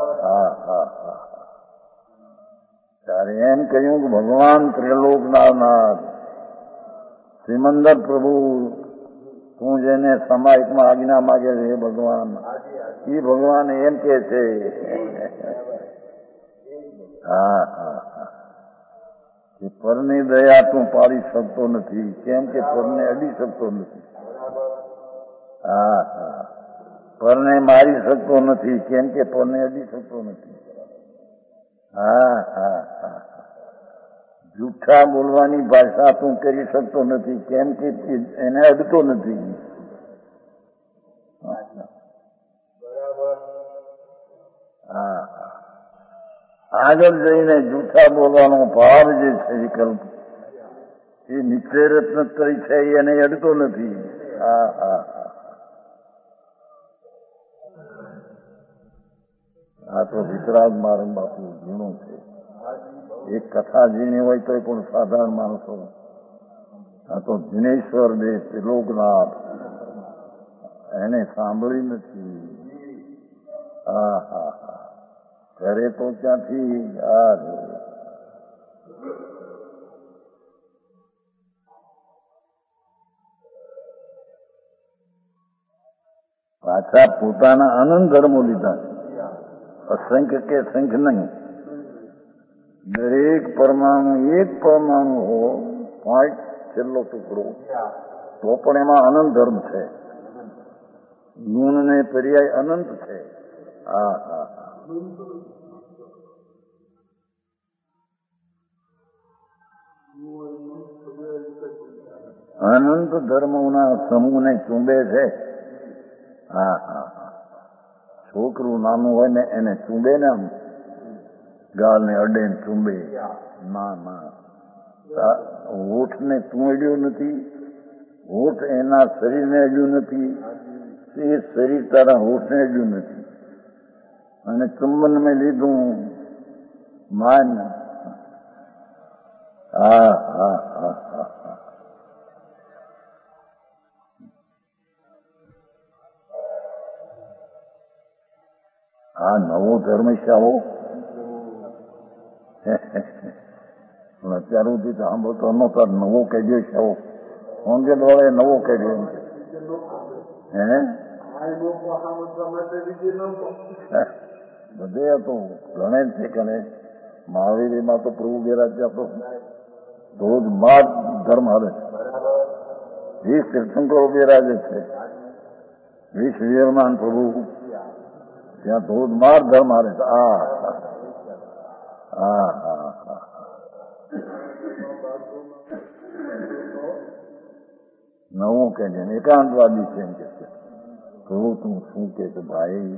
ત્યારે એમ કહ્યું કે ભગવાન ત્રિલોકનાથ સિમંદર પ્રભુ તું જેને સમાહિતમાં આજ્ઞા માગે છે એ ભગવાન, એ ભગવાન એમ કે છે કે પરની દયા તું પાડી શકતો નથી, કેમ કે પરને અડી શકતો નથી. પરને મારી શકતો નથી, કેમ કે પરને અડી શકતો નથી. જૂઠા બોલવાની ભાષા તું કરી શકતો નથી, કેમ કે એને અડતો નથી. આગળ જઈને જૂઠા બોલવાનો ભાવ જે છે વિકલ્પ, એ નિત્ય રત્નત્રય છે, એને અડતો નથી. આ તો વિતરાગ મારમ બાપુ ઝીણું છે. એક કથા ઝીણી હોય તો પણ સાધારણ માણસો, આ તો જીનેશ્વર દેવ ત્રિલોકનાથ એને સાંભળી નથી. કરે તો ક્યાંથી પાછા પોતાના અનંત ધર્મો લીધા, અસંખ્ય કે સંખ્ય નહીં. દરેક પરમાણુ એક પરમાણુ હો, પોઈન્ટ છેલ્લો ટુકડો, તો પણ એમાં અનંત ધર્મ છે. ગુણ ને પર્યાય અનંત છે. અનંત ધર્મોના સમૂહને ચૂંબે છે. છોકરું નાનું હોય ને એને ચૂંબે ને, આમ ગાલને અડે ને ચૂંબે. હોઠને ચૂંડ્યું નથી, હોઠ એના શરીરને અડ્યું નથી, એ શરીર તારા હોઠને અડ્યું નથી. અને ચુંબન મેં લીધું માન હા હા હા હા આ નવો ધર્મ છે આવો. પણ અત્યાર સુધી સાંભળતો નતો, નવો કાઢ્યો છે આવો. કોંગ્રેસ વાળાએ નવો કાઢ્યો એમ છે. હે બધે હતું, ગણે જ છે કે મહાવીરમાં તો પ્રભુ બિરાજ આપો ધોધમાર ધર્મ હાલે છે. 20 તીર્થંકરો બિરાજે છે, 20 વીરમાન પ્રભુ ત્યાં ધોધમાર ધર્મ હાલે છે. હા હા હા હા નવું કે છે એકાંતવાદી છે એમ કે છે. પ્રભુ તું શું કે છે ભાઈ,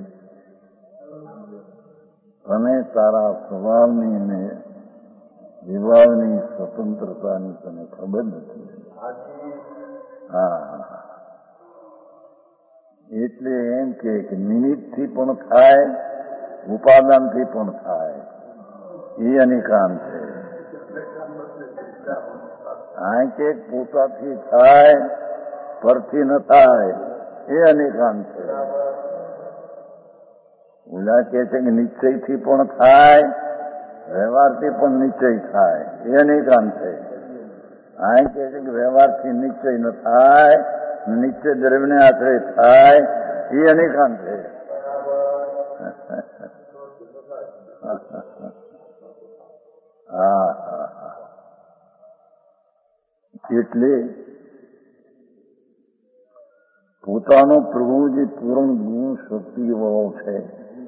તને તારા સ્વભાવની ને વિભાવની સ્વતંત્રતાની તને ખબર નથી. હા એટલે એમ કે નિમિત્તથી પણ થાય, ઉપાદાનથી પણ થાય, એ અનિકાંત છે. આ કે પોતાથી થાય પરથી ન થાય એ અનિકાંત છે. ઓલા કે છે કે નિશ્ચયથી પણ થાય, વ્યવહારથી પણ નિશ્ચય થાય, એ અનિકાંત છે. આ કે છે કે વ્યવહારથી નિશ્ચય ન થાય, નિશ્ચય દ્રવ્યને આશ્રય થાય, એ અનિકાંત છે. હા હા હા એટલે પોતાનો પ્રભુ જે પૂર્ણ ગુણ શક્તિ વાળો છે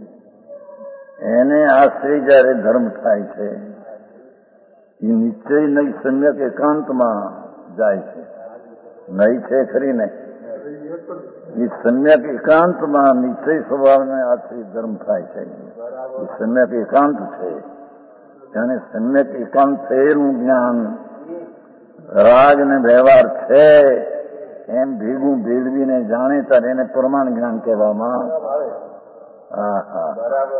એને આશ્રય જયારે ધર્મ થાય છે, એ નિશ્ચય નહીં સમ્યક એકાંતમાં જાય છે. નહીં છે ખરી ને, એ સમ્યક એકાંતમાં નિશ્ચય સ્વભાવને આશ્રય ધર્મ થાય છે. એ સમ્યક એકાંત છે. અને સમ્યક એકાંત થયેલું જ્ઞાન રાગ ને વ્યવહાર છે એમ ભેગું ભેળવીને જાણે ત્યારે એને પ્રમાણ જ્ઞાન કહેવામાં. હા હા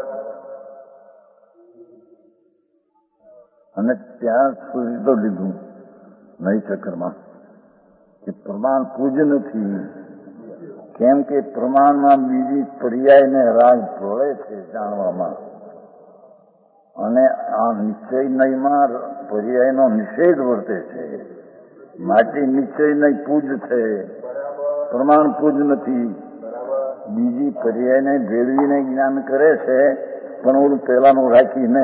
અને ત્યાં સુધી તો લીધું નહીં ચક્કરમાં કે પ્રમાણ પૂજ નથી. કેમ કે પ્રમાણમાં બીજી પર્યાયને રાગ ભળે છે જાણવામાં, અને આ નિશ્ચય નયમાં પર્યાયનો નિષેધ વર્તે છે. માટે નિશ્ચય નય પૂજ છે, પ્રમાણ પૂજ નથી. બીજી પર્યાયને ભેળવીને જ્ઞાન કરે છે, પણ ઓલું પેલાનું રાખીને.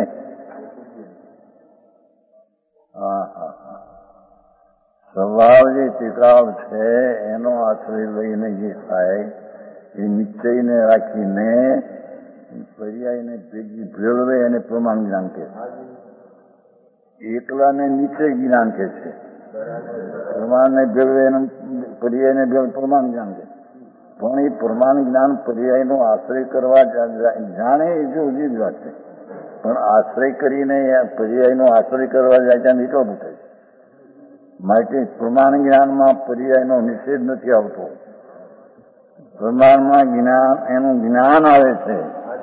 હા હા હા સ્વભાવ જે ટિકાવ છે એનો આશ્રય લઈને જે થાય એ નિશ્ચયને રાખીને પર્યાયને ભેગી ભેળવે એને પ્રમાણ જ્ઞાન કહે છે. એકલાને નિશ્ચય જ્ઞાન કહે છે, પ્રમાણને ભેળવે એનું પર્યાયને ભેળ પ્રમાણ જ્ઞાન કહે. પણ એ પ્રમાણ જ્ઞાન પર્યાયનો આશ્રય કરવા જાણે એ જો જ વાત છે, પણ આશ્રય કરીને પર્યાયનો આશ્રય કરવા જાય ત્યાં નીકળવું થાય. માટે પ્રમાણ જ્ઞાનમાં પર્યાયનો નિષેધ નથી આવતો. પ્રમાણમાં જ્ઞાન એનું જ્ઞાન આવે છે.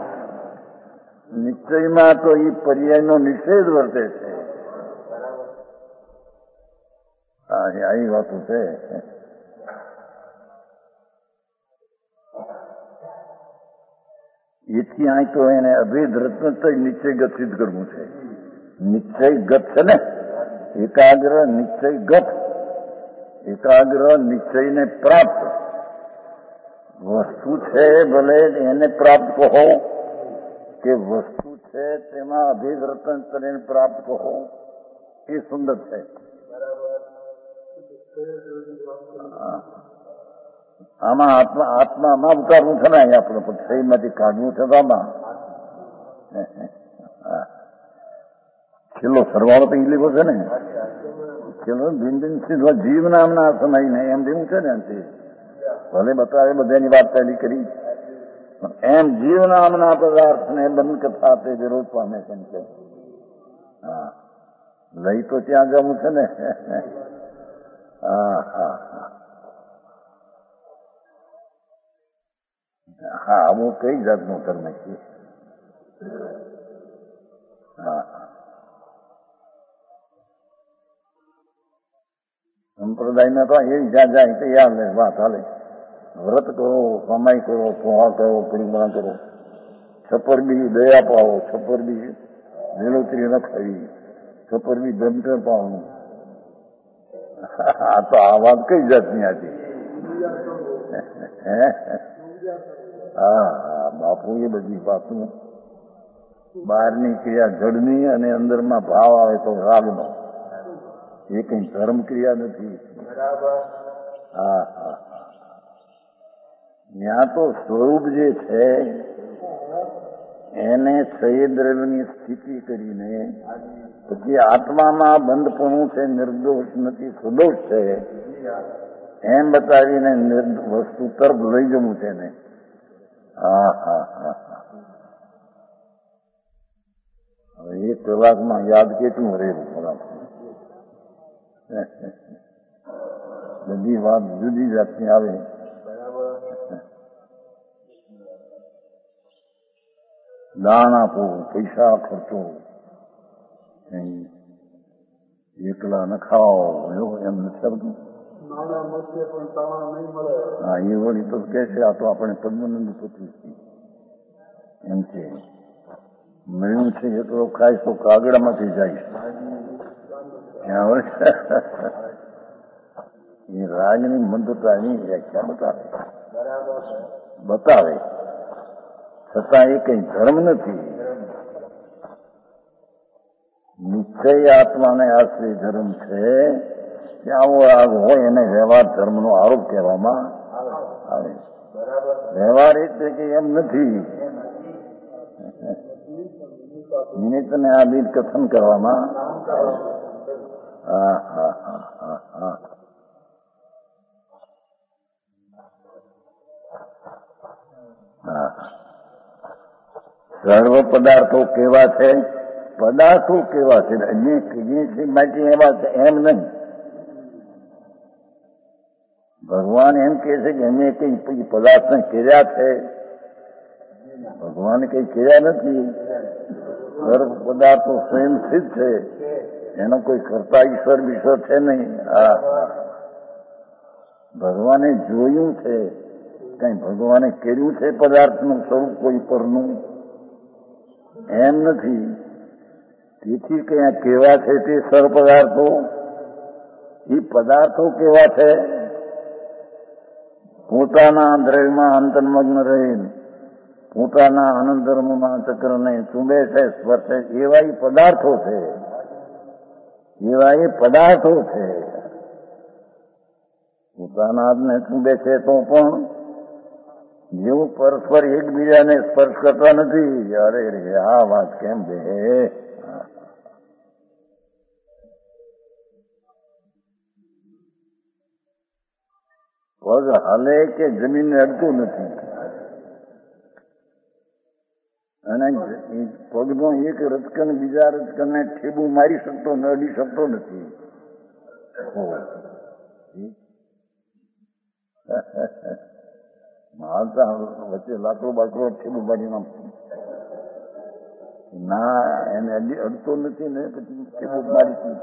નિશ્ચયમાં તો એ પર્યાયનો નિષેધ વર્તે છે. આવી વાતો છે. એથી અહીં તો એને અભેદ રત્ન તો નિશ્ચયગત સિદ્ધ કરવું છે. નિશ્ચયગત છે ને, એકાગ્ર નિશ્ચયગત, એકાગ્ર નિશ્ચયને પ્રાપ્ત વસ્તુ છે. ભલે એને પ્રાપ્ત કહો કે વસ્તુ છે તેમાં અભેદ રત્ન કરીને પ્રાપ્ત કહો, એ સુંદર છે. આમાં આત્મામાં ઉતારવું છે ને, અહીં આપણે શરીરમાંથી કાઢવું છે. તો આમાં છેલ્લો સરવાળો તો લીધો છે ને, છેલ્લો ભિન્ન સીધો જીવ નામના સમય ને એમ જેવું છે ને. ભલે બતાવે બધાની વાત પહેલી કરી, એમ જીવ નામના પદાર્થને બંધ કથા તે વિરોધ પામે છે. હા લઈ તો ત્યાં જવું છે ને. હા હા હા હા આવો કઈ જાતનો કર્મ છે. હા સંપ્રદાયમાં તો એ જ્યાં જાય તે યાદ લે વાત હાલે. વ્રત કરો, કમાઈ કરો, પોહા કરો, પરિમણા કરો, છપર બી દયા પાવો, છપર બી લીલોતરી ન ખાવી, છપર બી દમતર પાવાનું. આ તો આ વાત કઈ જાતની હતી? હા હા, બાપુ એ બધી વાતો બહારની ક્રિયા જડની અને અંદરમાં ભાવ આવે તો રાગનો. એ કઈ ધર્મ ક્રિયા નથી. હા હા, ત્યાં તો સ્વરૂપ જે છે એને ક્ષયદ્રવ્યની સ્થિતિ કરીને પછી આત્મામાં બંધપણું છે, નિર્દોષ નથી, સુદોષ છે એમ બતાવીને વસ્તુ તરફ લઈ જવું છે ને. હા હા હા, હવે 1 કલાકમાં યાદ કેટલું રહેવું? બધી વાત જુદી જાતની આવે. દાન આપો, પૈસા ખર્ચો, એકલા ન ખાઓ, એમ નથી આવતું. હા, એ વળી તો કે છે આ તો આપણે પદ્મનંદ પૂછ્યું એમ છે. મળ્યું છે એટલો ખાઈશ તો કાગડામાંથી જાય. એ રાજની મંદતાની વ્યાખ્યા બતાવે છતાં એ કઈ ધર્મ નથી. નિશ્ચય આત્માને આશ્રય ધર્મ છે. આવો રાગ હોય એને વ્યવહાર ધર્મનો આરોપ કહેવામાં આવે. વ્યવહાર એટલે કે એમ નથી, નિમિત્તને આદિ કથન કરવામાં. હા હા હા હા હા, હા. સર્વ પદાર્થો કેવા છે? પદાર્થો કેવા છે? માટે એવા છે એમ નહીં. ભગવાન એમ કે છે કે અમે કઈ પદાર્થને કર્યા છે? ભગવાન કઈ કર્યા નથી. સર્વ પદાર્થો સ્વયં સિદ્ધ છે, એનો કોઈ કરતા ઈશ્વર વિશ્વર છે નહીં. હા, ભગવાને જોયું છે, કઈ ભગવાને કર્યું છે પદાર્થનું સ્વરૂપ કોઈ પરનું? એમ નથી. તેથી કયા કેવા છે તે સર્વ પદાર્થો? એ પદાર્થો કેવા છે? પોતાના દ્રવ્યમાં અંતર્મગ્ન રહીને પોતાના આનંદ ધર્મમાં ચક્રને ચૂંબે છે, સ્પર્શે, એવા એ પદાર્થો છે. એવા એ પદાર્થો છે. પોતાના હાથને ચૂંબે છે તો પણ જેવું પરસ્પર એકબીજાને સ્પર્શ કરતા નથી. અરે રે, આ વાત કેમ છે? પગ હાલે કે જમીનને અડતું નથી, અને પગનો એક રચકન બીજા રચકનને ઠેબુ મારી શકતો, અડી શકતો નથી. મારતા વચ્ચે લાકડો બાકડો ઠેબુ મારી નાખતું ના, એને અડતો નથી ને પછી ઠેબુ મારી.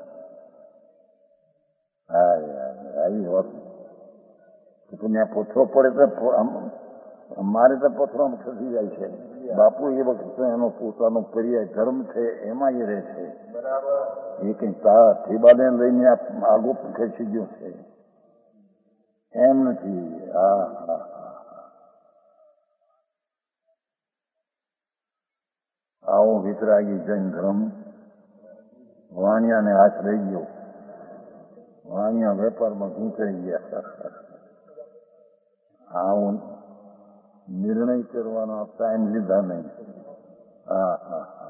હા, આવી વાત. ત્યાં પથરો પડે તો મારે તો પથરો ખસી જાય છે. બાપુ એ વખતે એનો પોતાનો પર્યાય ધર્મ છે, એમાં એ રહે છે. એ કઈ ઠેબાને લઈને આગો ખસી ગયો છે એમ નથી. હા હા, આવો વિતરાગી જૈન ધર્મ વાણિયાને હાથ રહી ગયો. વાણિયા વેપારમાં ગૂંચાઈ ગયા. આવો નિર્ણય કરવાનો ટાઈમ લીધા નહીં. હા હા હા,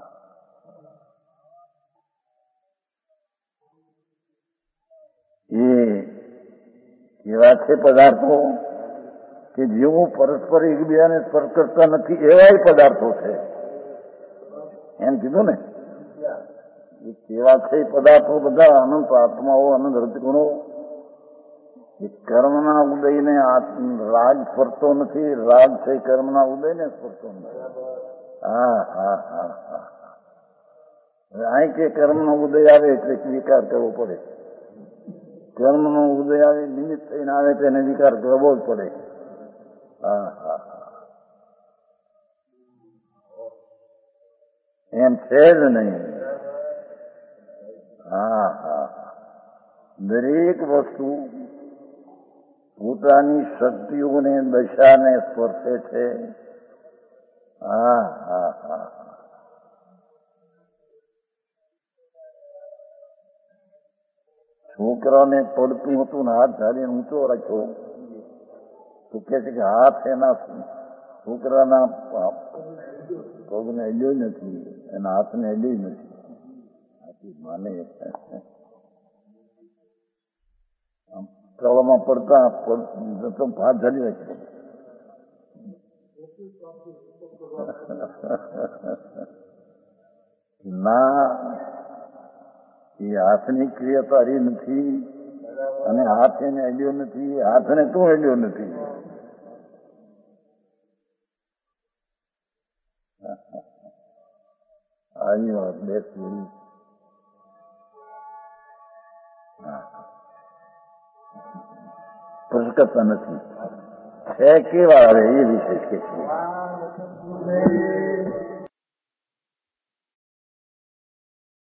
એ એવા છે પદાર્થો કે જેઓ પરસ્પર એકબીજાને સ્પર્શ કરતા નથી, એવા પદાર્થો છે એમ કીધું ને. એ કેવા છે પદાર્થો? બધા અનંત આત્માઓ, અનંત રજગુણો. એ કર્મના ઉદયને રાગ સ્પર્શતો નથી. રાગ છે કર્મના ઉદયને સ્પર્શતો નથી. હા હા હા હા, અહીં કે કર્મનો ઉદય આવે એટલે સ્વીકાર કરવો પડે. કર્મનો ઉદય આવે, નિમિત્ત થઈને આવે તેને વિકાર કરવો જ પડે. હા હા એમ છે જ નહીં. હા હા દરેક વસ્તુ પોતાની શક્તિઓને દશાને સ્પર્શે છે. હા હા હા છોકરાને પડતું હતું ને હાથ ધારીને ઊંચો રાખ્યો તો કે છે કે હાથ એના છોકરાના પગને અડ્યો નથી, એના હાથને અડ્યો નથી. આથી માને પ્રવાહમાં પડતા હાથ ધારી રાખ્યો. ના, એ હાથની ક્રિયા તારી નથી અને હાથ એને અડ્યો નથી, હાથને તું અડ્યો નથી. આવી વાત બેસી પ્રકટતા નથી છે કેવા આવે એ વિશે કે છે.